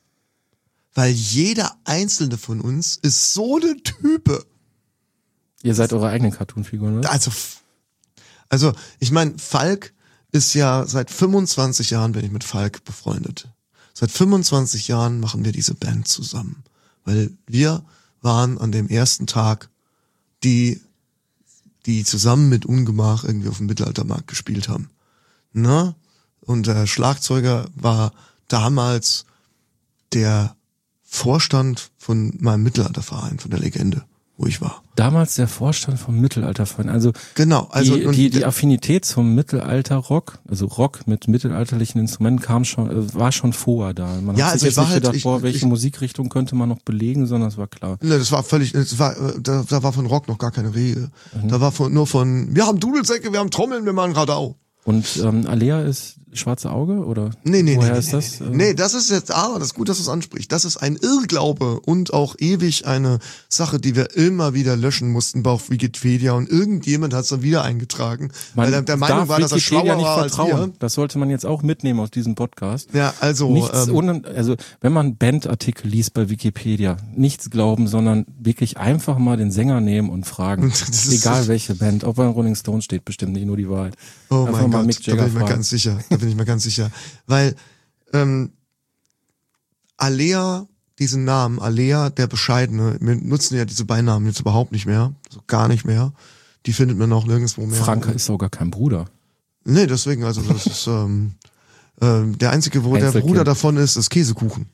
Weil jeder einzelne von uns ist so eine Type. Ihr seid eure eigenen Cartoon-Figuren, oder? Also, Also, ich meine, Falk ist ja seit fünfundzwanzig Jahren bin ich mit Falk befreundet. Seit fünfundzwanzig Jahren machen wir diese Band zusammen. Weil wir waren an dem ersten Tag die, die zusammen mit Ungemach irgendwie auf dem Mittelaltermarkt gespielt haben. Na? Und der Schlagzeuger war damals der Vorstand von meinem Mittelalterverein, von der Legende, wo ich war. Damals der Vorstand vom Mittelalterverein. Also, genau, also die, die, die Affinität zum Mittelalter-Rock, also Rock mit mittelalterlichen Instrumenten kam schon, war schon vorher da. Man ja, hat also sich jetzt ich war nicht halt, gedacht, ich, boah, welche ich, Musikrichtung könnte man noch belegen, sondern es war klar. Ne, das war völlig, das war, da, da war von Rock noch gar keine Rede. Mhm. Da war von, nur von, wir haben Dudelsäcke, wir haben Trommeln, wir machen Radau. Und ähm, Alea ist Schwarze Auge, oder? Nee, nee, woher nee, ist nee, das? Nee, nee, das ist jetzt, ah, das ist gut, dass du es ansprichst. Das ist ein Irrglaube und auch ewig eine Sache, die wir immer wieder löschen mussten auf Wikipedia und irgendjemand hat es dann wieder eingetragen, man weil der, der Meinung war, dass er schlauer nicht war vertrauen. als wir. Das sollte man jetzt auch mitnehmen aus diesem Podcast. Ja, also, nichts ähm, ohne, also wenn man Bandartikel liest bei Wikipedia, nichts glauben, sondern wirklich einfach mal den Sänger nehmen und fragen. Egal welche Band, ob bei Rolling Stones steht bestimmt nicht nur die Wahrheit. Oh einfach mein mal Gott, Mick da bin Jagger ich mir fragen. ganz sicher. Da bin ich mir ganz sicher. Weil ähm, Alea, diesen Namen, Alea der Bescheidene, wir nutzen ja diese Beinamen jetzt überhaupt nicht mehr, so gar nicht mehr. Die findet man auch nirgendwo mehr. Franka ist sogar kein Bruder. Nee, deswegen, also das ist ähm, ähm, der einzige, wo der Einzelkind. Bruder davon ist, ist Käsekuchen.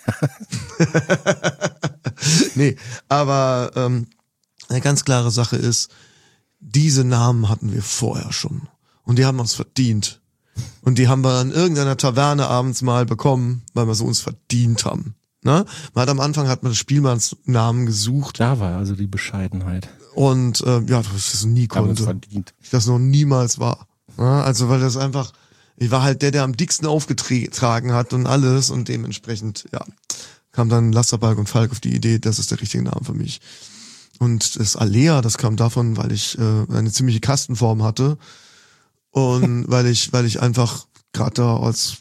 Nee, aber ähm, eine ganz klare Sache ist, diese Namen hatten wir vorher schon. Und die haben uns verdient. Und die haben wir in irgendeiner Taverne abends mal bekommen, weil wir so uns verdient haben. Ne? Man hat am Anfang hat man das Spielmannsnamen gesucht. Da war also die Bescheidenheit. Und äh, ja, dass ich das nie Haben uns konnte. verdient. Ich das noch niemals war. Ne? Also weil das einfach, ich war halt der, der am dicksten aufgetragen hat und alles und dementsprechend, ja, kam dann Lasterbalg und Falk auf die Idee, das ist der richtige Name für mich. Und das Alea, das kam davon, weil ich äh, eine ziemliche Kastenform hatte und weil ich, weil ich einfach gerade da als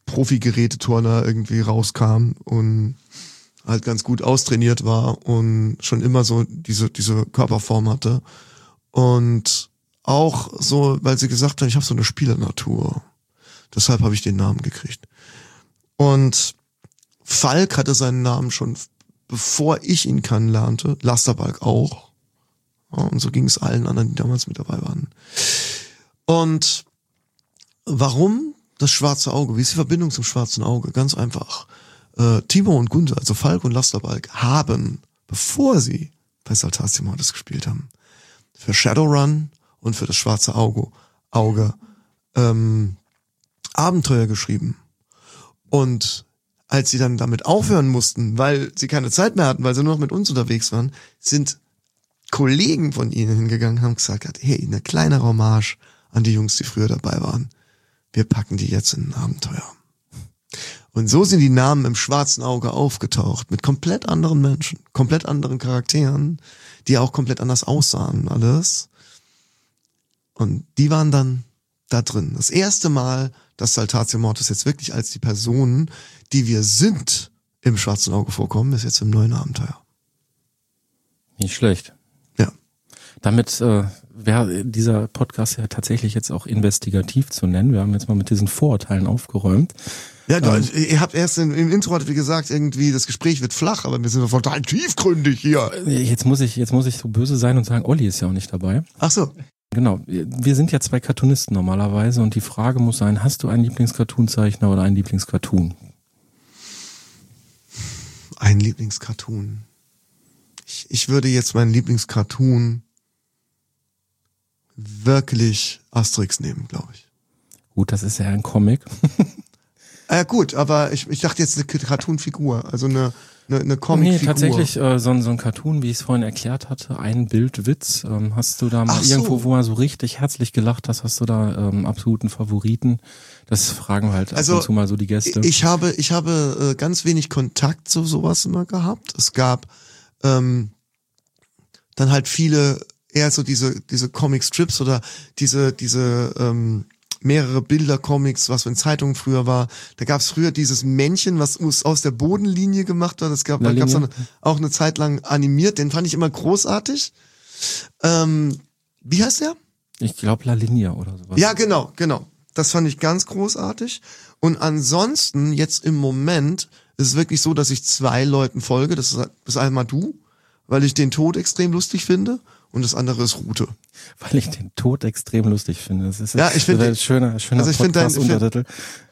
Profi-Geräteturner irgendwie rauskam und halt ganz gut austrainiert war und schon immer so diese diese Körperform hatte. Und auch so, weil sie gesagt hat, ich habe so eine Spielernatur. Deshalb habe ich den Namen gekriegt. Und Falk hatte seinen Namen schon, bevor ich ihn kennenlernte. Lasterbalk auch. Ja, und so ging es allen anderen, die damals mit dabei waren. Und warum das schwarze Auge? Wie ist die Verbindung zum schwarzen Auge? Ganz einfach. Äh, Timo und Gunther, also Falk und Lasterbalk, haben, bevor sie bei Saltatio Mortis gespielt haben, für Shadowrun und für das schwarze Auge, Auge ähm, Abenteuer geschrieben. Und als sie dann damit aufhören mussten, weil sie keine Zeit mehr hatten, weil sie nur noch mit uns unterwegs waren, sind Kollegen von ihnen hingegangen, haben gesagt, hey, eine kleine Hommage an die Jungs, die früher dabei waren. Wir packen die jetzt in ein Abenteuer. Und so sind die Namen im schwarzen Auge aufgetaucht, mit komplett anderen Menschen, komplett anderen Charakteren, die auch komplett anders aussahen, alles. Und die waren dann da drin. Das erste Mal, dass Saltatio Mortis jetzt wirklich als die Personen, die wir sind, im schwarzen Auge vorkommen, ist jetzt im neuen Abenteuer. Nicht schlecht. Ja. Damit äh, wäre dieser Podcast ja tatsächlich jetzt auch investigativ zu nennen. Wir haben jetzt mal mit diesen Vorurteilen aufgeräumt. Ja, ähm, ihr habt erst im, im Intro, wie gesagt, irgendwie das Gespräch wird flach, aber wir sind doch total tiefgründig hier. Jetzt muss ich, jetzt muss ich so böse sein und sagen, Olli ist ja auch nicht dabei. Ach so. Genau, wir sind ja zwei Cartoonisten normalerweise und die Frage muss sein, hast du einen Lieblingscartoonzeichner oder einen Lieblingscartoon? Ein Lieblingscartoon. Ich, ich würde jetzt meinen Lieblingscartoon wirklich Asterix nehmen, glaube ich. Gut, das ist ja ein Comic. Ja äh, gut, aber ich, ich dachte jetzt eine Cartoon-Figur, also eine, eine, eine Comic-Figur. Nee, tatsächlich äh, so, ein, so ein Cartoon, wie ich es vorhin erklärt hatte, ein Bildwitz. Ähm, hast du da mal Ach irgendwo, so. wo du so richtig herzlich gelacht hast, hast du da ähm, absoluten Favoriten? Das fragen wir halt Also, ab und zu mal so die Gäste. Ich habe, ich habe äh, ganz wenig Kontakt zu sowas immer gehabt. Es gab ähm, dann halt viele eher so diese diese Comic-Strips oder diese diese ähm, mehrere Bilder-Comics, was in Zeitungen früher war. Da gab es früher dieses Männchen, was aus der Bodenlinie gemacht war. Das gab da gab's dann auch eine Zeit lang animiert. Den fand ich immer großartig. Ähm, wie heißt der? Ich glaube La Linea oder sowas. Ja, genau, genau. Das fand ich ganz großartig. Und ansonsten, jetzt im Moment, ist es wirklich so, dass ich zwei Leuten folge. Das ist, das ist einmal du, weil ich den Tod extrem lustig finde. Und das andere ist Rute. Weil ich den Tod extrem lustig finde. Das ist ja, ich finde ein schöner, schöner also ich find dein, Podcast-Untertitel.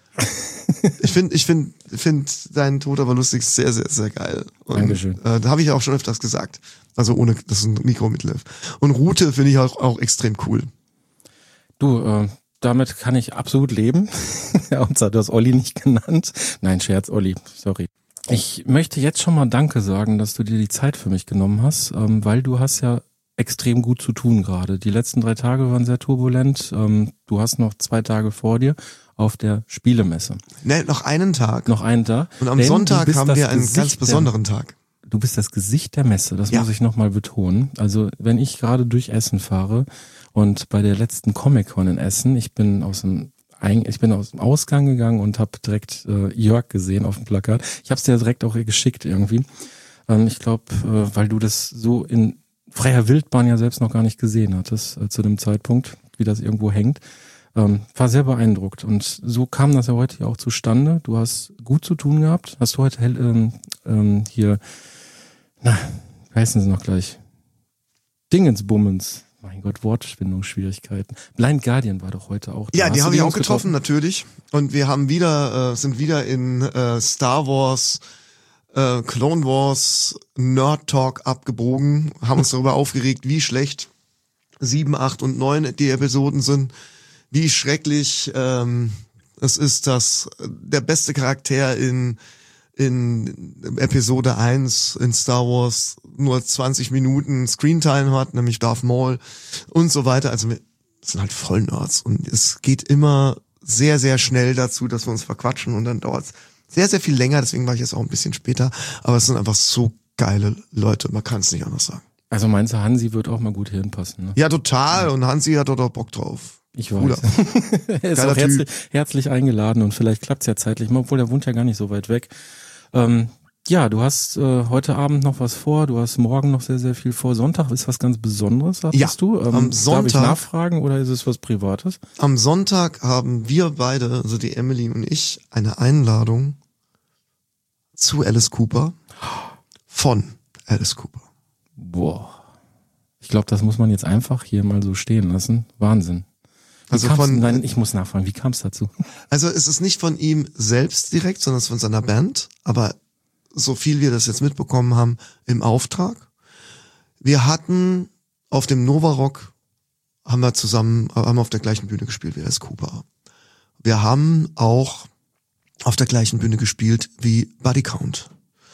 Ich finde ich finde, find deinen Tod aber lustig sehr, sehr, sehr geil. Und, Dankeschön. Äh, da habe ich auch schon öfters gesagt. Also ohne, dass ein Mikro mitläuft. Und Rute finde ich auch, auch extrem cool. Du, äh, damit kann ich absolut leben. Ja, und zwar, du hast Olli nicht genannt. Nein, Scherz, Olli, sorry. Ich möchte jetzt schon mal Danke sagen, dass du dir die Zeit für mich genommen hast, ähm, weil du hast ja extrem gut zu tun gerade. Die letzten drei Tage waren sehr turbulent. Ähm, du hast noch zwei Tage vor dir auf der Spielemesse. Ne, noch einen Tag. Noch einen Tag. Und am Denn Sonntag haben wir einen Gesicht ganz besonderen der, Tag. Du bist das Gesicht der Messe, das ja. muss ich nochmal betonen. Also wenn ich gerade durch Essen fahre und bei der letzten Comic-Con in Essen, ich bin aus dem Ich bin aus dem Ausgang gegangen und habe direkt äh, Jörg gesehen auf dem Plakat. Ich habe es dir direkt auch geschickt irgendwie. Ähm, ich glaube, äh, weil du das so in freier Wildbahn ja selbst noch gar nicht gesehen hattest äh, zu dem Zeitpunkt, wie das irgendwo hängt. Ähm, war sehr beeindruckt. Und so kam das ja heute ja auch zustande. Du hast gut zu tun gehabt. Hast du heute hell, ähm, ähm, hier, na, wie heißen sie noch gleich? Dingensbummens. Mein Gott, Wortfindungsschwierigkeiten. Blind Guardian war doch heute auch da. Ja, die Hast habe du ich auch uns getroffen, natürlich. Und wir haben wieder, äh, sind wieder in äh, Star Wars, äh, Clone Wars, Nerd Talk abgebogen, haben uns darüber aufgeregt, wie schlecht sieben, acht und neun die Episoden sind, wie schrecklich ähm, es ist, dass der beste Charakter in in Episode eins in Star Wars nur zwanzig Minuten Screentime hat, nämlich Darth Maul und so weiter. Also wir sind halt voll Nerds und es geht immer sehr, sehr schnell dazu, dass wir uns verquatschen und dann dauert es sehr, sehr viel länger, deswegen war ich jetzt auch ein bisschen später, aber es sind einfach so geile Leute, man kann es nicht anders sagen. Also meinst du, Hansi wird auch mal gut hinpassen, ne? Ja, total, und Hansi hat dort auch Bock drauf. Ich weiß. Er ist Geiler auch herzlich, herzlich eingeladen und vielleicht klappt's ja zeitlich, obwohl er wohnt ja gar nicht so weit weg. Ähm, ja, du hast äh, heute Abend noch was vor, du hast morgen noch sehr, sehr viel vor. Sonntag ist was ganz Besonderes, sagtest Ja, du? Ähm, am Sonntag- Darf ich nachfragen oder ist es was Privates? Am Sonntag haben wir beide, also die Emily und ich, eine Einladung zu Alice Cooper von Alice Cooper. Boah. Ich glaube, das muss man jetzt einfach hier mal so stehen lassen. Wahnsinn. Wie Also kam's- von- Nein, ich muss nachfragen, wie kam es dazu? Also es ist nicht von ihm selbst direkt, sondern es ist von seiner Band, aber so viel wir das jetzt mitbekommen haben, im Auftrag. Wir hatten auf dem Nova Rock, haben wir zusammen, haben wir auf der gleichen Bühne gespielt wie Alice Cooper. Wir haben auch auf der gleichen Bühne gespielt wie Body Count.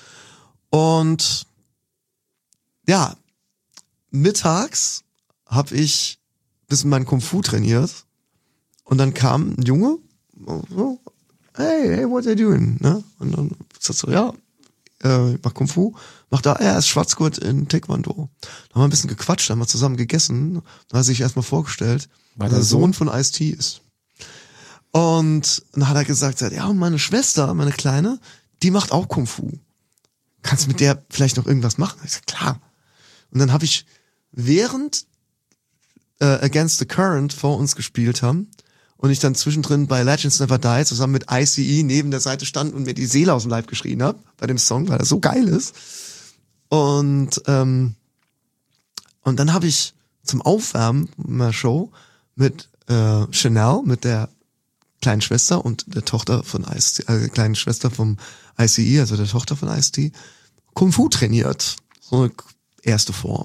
Und ja, mittags habe ich ein bisschen mein Kung Fu trainiert und dann kam ein Junge, so, hey, hey, what are you doing? Ne? Und dann sagt so, ja, äh, ich mach Kung Fu, macht da, er ist Schwarzgurt in Taekwondo. Dann haben wir ein bisschen gequatscht, haben wir zusammen gegessen, dann hat er sich erstmal vorgestellt, War dass er der Sohn Sohn? von Ice-T ist. Und dann hat er gesagt, ja, und meine Schwester, meine Kleine, die macht auch Kung Fu. Kannst du mit der vielleicht noch irgendwas machen? Ich sag, klar. Und dann habe ich, während äh, Against the Current vor uns gespielt haben und ich dann zwischendrin bei Legends Never Die zusammen mit I C E neben der Seite stand und mir die Seele aus dem Leib geschrien habe bei dem Song, weil er so geil ist. Und ähm, und dann habe ich zum Aufwärmen meiner Show mit äh, Chanel, mit der kleinen Schwester und der Tochter von Ice-T, also kleinen Schwester vom I C E, also der Tochter von Ice-T, Kung Fu trainiert. So eine erste Form.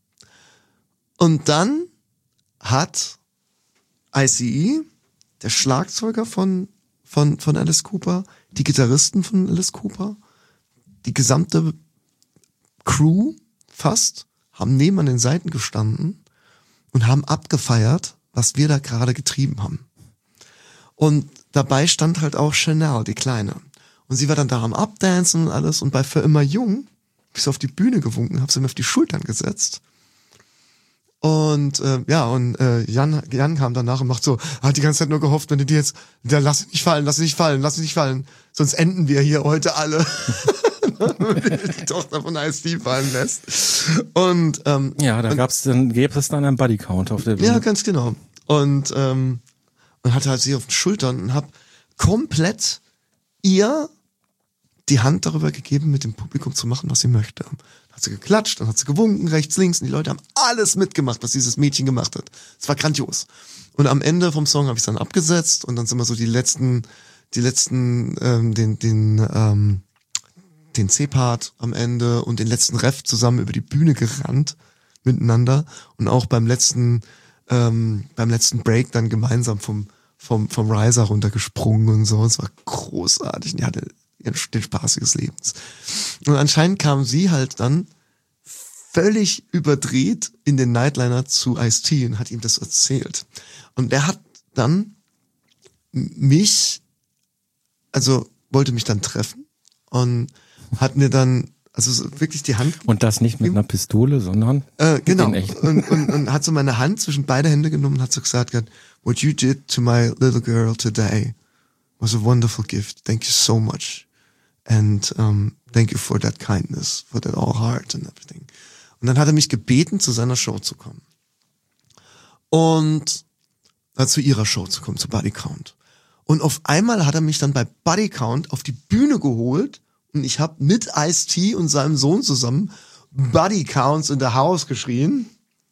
Und dann hat I C E, der Schlagzeuger von, von, von Alice Cooper, die Gitarristen von Alice Cooper, die gesamte Crew fast, haben neben an den Seiten gestanden und haben abgefeiert, was wir da gerade getrieben haben. Und dabei stand halt auch Chanel, die Kleine. Und sie war dann da am Updancen und alles. Und bei Für immer jung, hab ich so auf die Bühne gewunken, hab sie mir auf die Schultern gesetzt. Und äh, ja, und äh, Jan, Jan kam danach und macht so, hat die ganze Zeit nur gehofft, wenn du die jetzt, ja, lass sie nicht fallen, lass sie nicht fallen, lass sie nicht fallen. Sonst enden wir hier heute alle. Die Tochter von Ice-T fallen lässt. Und ähm, Ja, da und, gab's dann, gäbe es dann einen Bodycount auf der Bühne. ja, ganz genau. Und ähm, und hatte halt sie auf den Schultern und hab komplett ihr die Hand darüber gegeben, mit dem Publikum zu machen, was sie möchte. Dann hat sie geklatscht, dann hat sie gewunken, rechts, links, und die Leute haben alles mitgemacht, was dieses Mädchen gemacht hat. Es war grandios. Und am Ende vom Song habe ich dann abgesetzt und dann sind wir so die letzten, die letzten, ähm, den, den, ähm, den C-Part am Ende und den letzten Ref zusammen über die Bühne gerannt miteinander und auch beim letzten, ähm, beim letzten Break dann gemeinsam vom, vom, vom Riser runtergesprungen und so. Es war großartig. Und die hatte den Spaß ihres Lebens. Und anscheinend kam sie halt dann völlig überdreht in den Nightliner zu Ice-T und hat ihm das erzählt. Und der hat dann mich, also wollte mich dann treffen und hat mir dann, also so wirklich die Hand... Und das nicht mit einer Pistole, sondern Äh, genau. mit den echten. Und, und, und hat so meine Hand zwischen beide Hände genommen und hat so gesagt, what you did to my little girl today was a wonderful gift. Thank you so much. And um, thank you for that kindness, for that all heart and everything. Und dann hat er mich gebeten, zu seiner Show zu kommen. Und äh, zu ihrer Show zu kommen, zu Body Count. Und auf einmal hat er mich dann bei Body Count auf die Bühne geholt und ich habe mit Ice-T und seinem Sohn zusammen Body Counts in the House geschrien.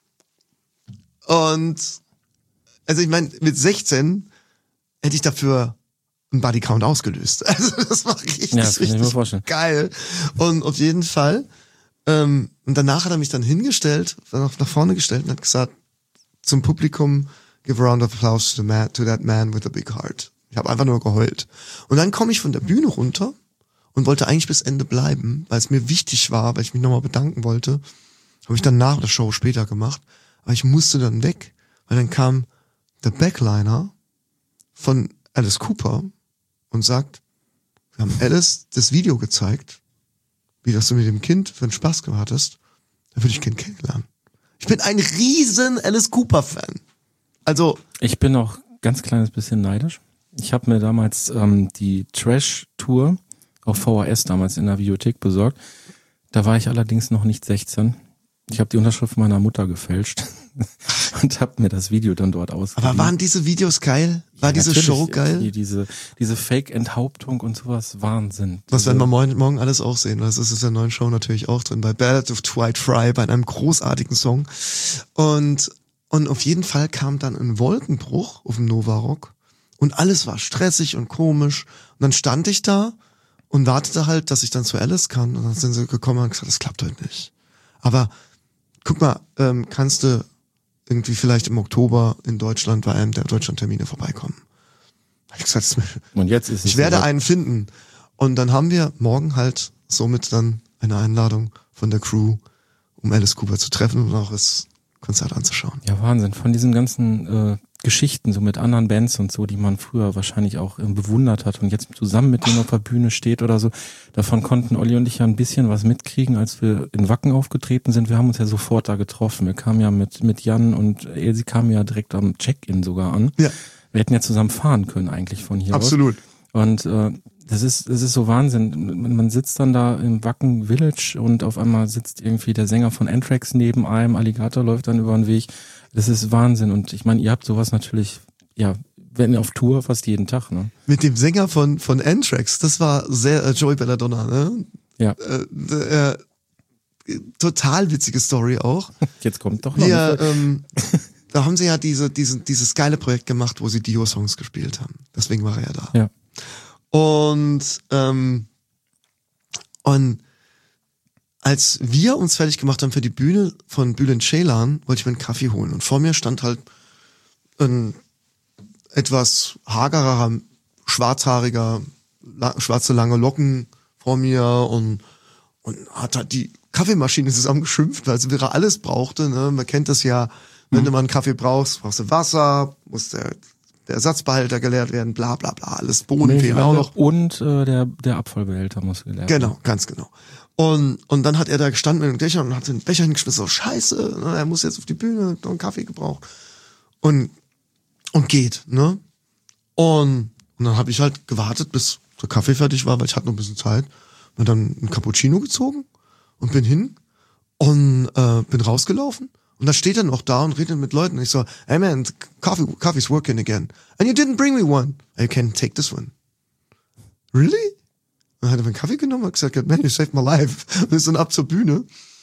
Und also ich meine, mit sechzehn hätte ich dafür einen Bodycount ausgelöst. Also das war richtig, Ja, das kann ich mir richtig vorstellen. geil. Und auf jeden Fall, ähm, und danach hat er mich dann hingestellt, nach, nach vorne gestellt und hat gesagt, zum Publikum, give a round of applause to, the man, to that man with a big heart. Ich habe einfach nur geheult. Und dann komme ich von der Bühne runter und wollte eigentlich bis Ende bleiben, weil es mir wichtig war, weil ich mich nochmal bedanken wollte. Habe ich dann nach der Show später gemacht. Aber ich musste dann weg, weil dann kam der Backliner von Alice Cooper und sagt, wir haben Alice das Video gezeigt, wie das du mit dem Kind für einen Spaß gemacht hast, da würde ich Kind kennenlernen. Ich bin ein riesen Alice Cooper Fan. Also Ich bin auch ganz kleines bisschen neidisch. Ich habe mir damals ähm, die Trash-Tour auf V H S damals in der Videothek besorgt. Da war ich allerdings noch nicht sechzehn. Ich habe die Unterschrift meiner Mutter gefälscht und habe mir das Video dann dort ausgeliehen. Aber waren diese Videos geil? War Ja, diese natürlich. Show geil? Die, diese diese Fake-Enthauptung und sowas, Wahnsinn. Das Diese, werden wir morgen, morgen alles auch sehen. Das ist in der neuen Show natürlich auch drin. Bei Ballad of Dwight Fry, bei einem großartigen Song. Und, und auf jeden Fall kam dann ein Wolkenbruch auf dem Nova Rock. Und alles war stressig und komisch. Und dann stand ich da und wartete halt, dass ich dann zu Alice kann. Und dann sind sie gekommen und gesagt, das klappt heute nicht. Aber guck mal, ähm, kannst du irgendwie vielleicht im Oktober in Deutschland bei einem der Deutschlandtermine vorbeikommen? Hab ich gesagt, und jetzt ist es ich werde soweit. einen finden. Und dann haben wir morgen halt somit dann eine Einladung von der Crew, um Alice Cooper zu treffen und auch das Konzert anzuschauen. Ja, Wahnsinn. Von diesen ganzen äh, Geschichten, so mit anderen Bands und so, die man früher wahrscheinlich auch äh, bewundert hat und jetzt zusammen mit denen auf der Bühne steht oder so, davon konnten Olli und ich ja ein bisschen was mitkriegen, als wir in Wacken aufgetreten sind. Wir haben uns ja sofort da getroffen. Wir kamen ja mit mit Jan und Elsie kamen ja direkt am Check-in sogar an. Ja. Wir hätten ja zusammen fahren können eigentlich von hier Absolut. aus. Und äh, das ist das ist so Wahnsinn. Man, man sitzt dann da im Wacken Village und auf einmal sitzt irgendwie der Sänger von Anthrax neben einem, Alligator läuft dann über den Weg. Das ist Wahnsinn. Und ich meine, ihr habt sowas natürlich, ja, wenn auf Tour fast jeden Tag, ne? Mit dem Sänger von von Anthrax, das war sehr äh, Joey Belladonna, ne? Ja. Äh, äh, total witzige Story auch. Jetzt kommt doch noch. Wir, eine- ähm, da haben sie ja diese, diese, dieses geile Projekt gemacht, wo sie Dio-Songs gespielt haben. Deswegen war er ja da. Ja. Und, ähm, und als wir uns fertig gemacht haben für die Bühne von Bülent Ceylan, wollte ich mir einen Kaffee holen. Und vor mir stand halt ein etwas hagerer, schwarzhaariger, la- schwarze lange Locken vor mir und, und hat halt die Kaffeemaschine zusammengeschimpft, weil sie wieder alles brauchte. Ne? Man kennt das ja, wenn du mal einen Kaffee brauchst, brauchst du Wasser, muss der, der Ersatzbehälter geleert werden, bla bla bla, alles Bohnen fehlen auch noch. Und äh, der der Abfallbehälter muss geleert werden. Genau, ganz genau. Und, und dann hat er da gestanden mit dem Becher und hat den Becher hingeschmissen, so scheiße, ne, er muss jetzt auf die Bühne, noch einen Kaffee gebraucht. Und, und geht, ne? Und, und dann habe ich halt gewartet, bis der Kaffee fertig war, weil ich hatte noch ein bisschen Zeit. Bin dann einen Cappuccino gezogen und bin hin und äh, bin rausgelaufen. Und da steht er noch da und redet mit Leuten. Und ich so, hey man, coffee, coffee's working again. And you didn't bring me one. You can take this one. Really? Dann hat er mir einen Kaffee genommen und gesagt, man, you saved my life. Und ist dann ab zur Bühne.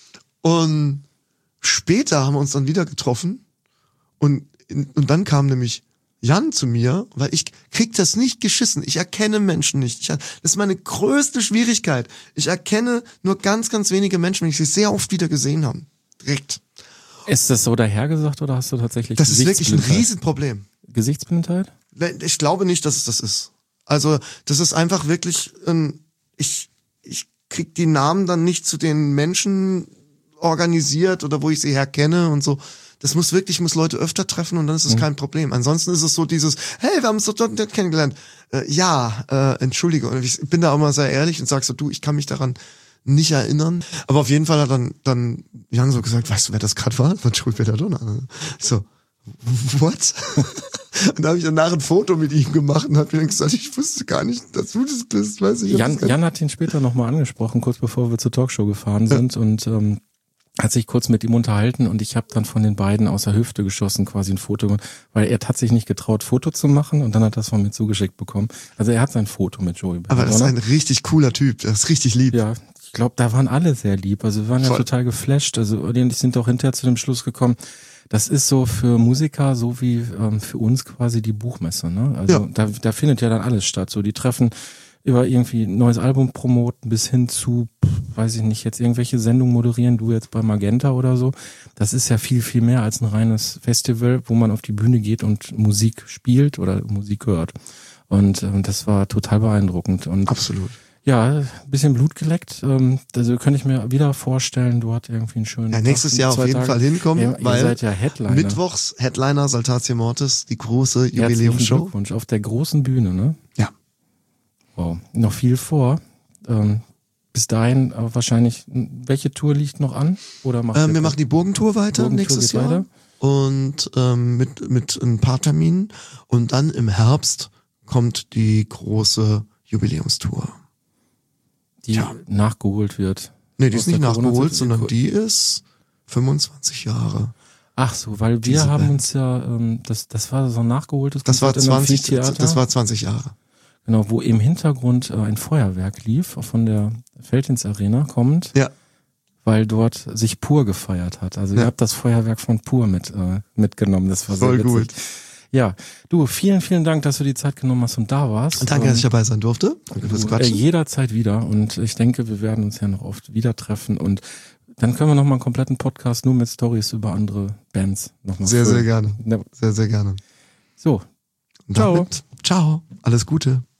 Und später haben wir uns dann wieder getroffen. Und, und dann kam nämlich Jan zu mir, weil ich krieg das nicht geschissen. Ich erkenne Menschen nicht. Ich, das ist meine größte Schwierigkeit. Ich erkenne nur ganz, ganz wenige Menschen, wenn ich sie sehr oft wieder gesehen habe. Direkt. Ist das so dahergesagt oder hast du tatsächlich Das ist wirklich ein Gesichtsblindheit? Riesenproblem. Gesichtsblindheit? Ich glaube nicht, dass es das ist. Also, das ist einfach wirklich, ähm, ich, ich krieg die Namen dann nicht zu den Menschen organisiert oder wo ich sie herkenne und so. Das muss wirklich, ich muss Leute öfter treffen und dann ist es Mhm. kein Problem. Ansonsten ist es so dieses, hey, wir haben uns doch dort dort kennengelernt. Äh, ja, äh, entschuldige. Und ich bin da auch mal sehr ehrlich und sag so, du, ich kann mich daran nicht erinnern. Aber auf jeden Fall hat dann, dann Jan so gesagt, weißt du, wer das gerade war? Das war Joey Belladonna. Ich so, what? Und da habe ich danach ein Foto mit ihm gemacht und habe mir dann gesagt, ich wusste gar nicht, dass du das bist. Weiß ich, Jan, Jan hat ihn später nochmal angesprochen, kurz bevor wir zur Talkshow gefahren sind und ähm, hat sich kurz mit ihm unterhalten und ich habe dann von den beiden aus der Hüfte geschossen quasi ein Foto gemacht, weil er hat sich nicht getraut, Foto zu machen und dann hat er das von mir zugeschickt bekommen. Also er hat sein Foto mit Joey Aber das ist Belladonna. ein richtig cooler Typ, das ist richtig lieb. Ja, ich glaube, da waren alle sehr lieb. Also wir waren ja Voll. total geflasht. Also Olli und ich sind auch hinterher zu dem Schluss gekommen, das ist so für Musiker so wie ähm, für uns quasi die Buchmesse. Ne? Also Ja. da, da findet ja dann alles statt. So die Treffen über irgendwie ein neues Album promoten bis hin zu, pff, weiß ich nicht, jetzt irgendwelche Sendungen moderieren, du jetzt bei Magenta oder so. Das ist ja viel, viel mehr als ein reines Festival, wo man auf die Bühne geht und Musik spielt oder Musik hört. Und ähm, das war total beeindruckend. Und Absolut. ja, ein bisschen Blut geleckt. Ähm, also könnte ich mir wieder vorstellen, dort irgendwie einen schönen Ja, nächstes Tag, Jahr auf zwei jeden Tage. Fall hinkommen, Ja, ihr weil seid ja Headliner. Mittwochs Headliner Saltatio Mortis, die große Herzlichen Jubiläumsshow. Glückwunsch auf der großen Bühne, ne? Ja. Wow, noch viel vor. Ähm, bis dahin äh, wahrscheinlich, welche Tour liegt noch an? Oder macht Ähm, ihr wir machen die Burgentour weiter Burgentour nächstes geht Jahr. weiter? und ähm, mit mit ein paar Terminen und dann im Herbst kommt die große Jubiläumstour. Die ja. nachgeholt wird. Nee, die ist nicht nachgeholt, sondern die ist fünfundzwanzig Jahre. Ach so, weil wir haben Band. uns ja, ähm, das das war so ein nachgeholtes das war zwanzig, das war zwanzig Jahre. Genau, wo im Hintergrund äh, ein Feuerwerk lief, von der Feldins Arena kommend. Ja. Weil dort sich Pur gefeiert hat. Also ja. ihr habt das Feuerwerk von Pur mit äh, mitgenommen. Das war voll sehr witzig. Gut. Ja, du, vielen, vielen Dank, dass du die Zeit genommen hast und da warst. Und danke, ähm, dass ich dabei sein durfte. Danke fürs Quatschen. Äh, jederzeit wieder. Und ich denke, wir werden uns ja noch oft wieder treffen und dann können wir noch mal einen kompletten Podcast nur mit Stories über andere Bands noch mal Sehr, füllen. sehr gerne. Sehr, sehr gerne. So. Und damit, ciao. Alles Gute.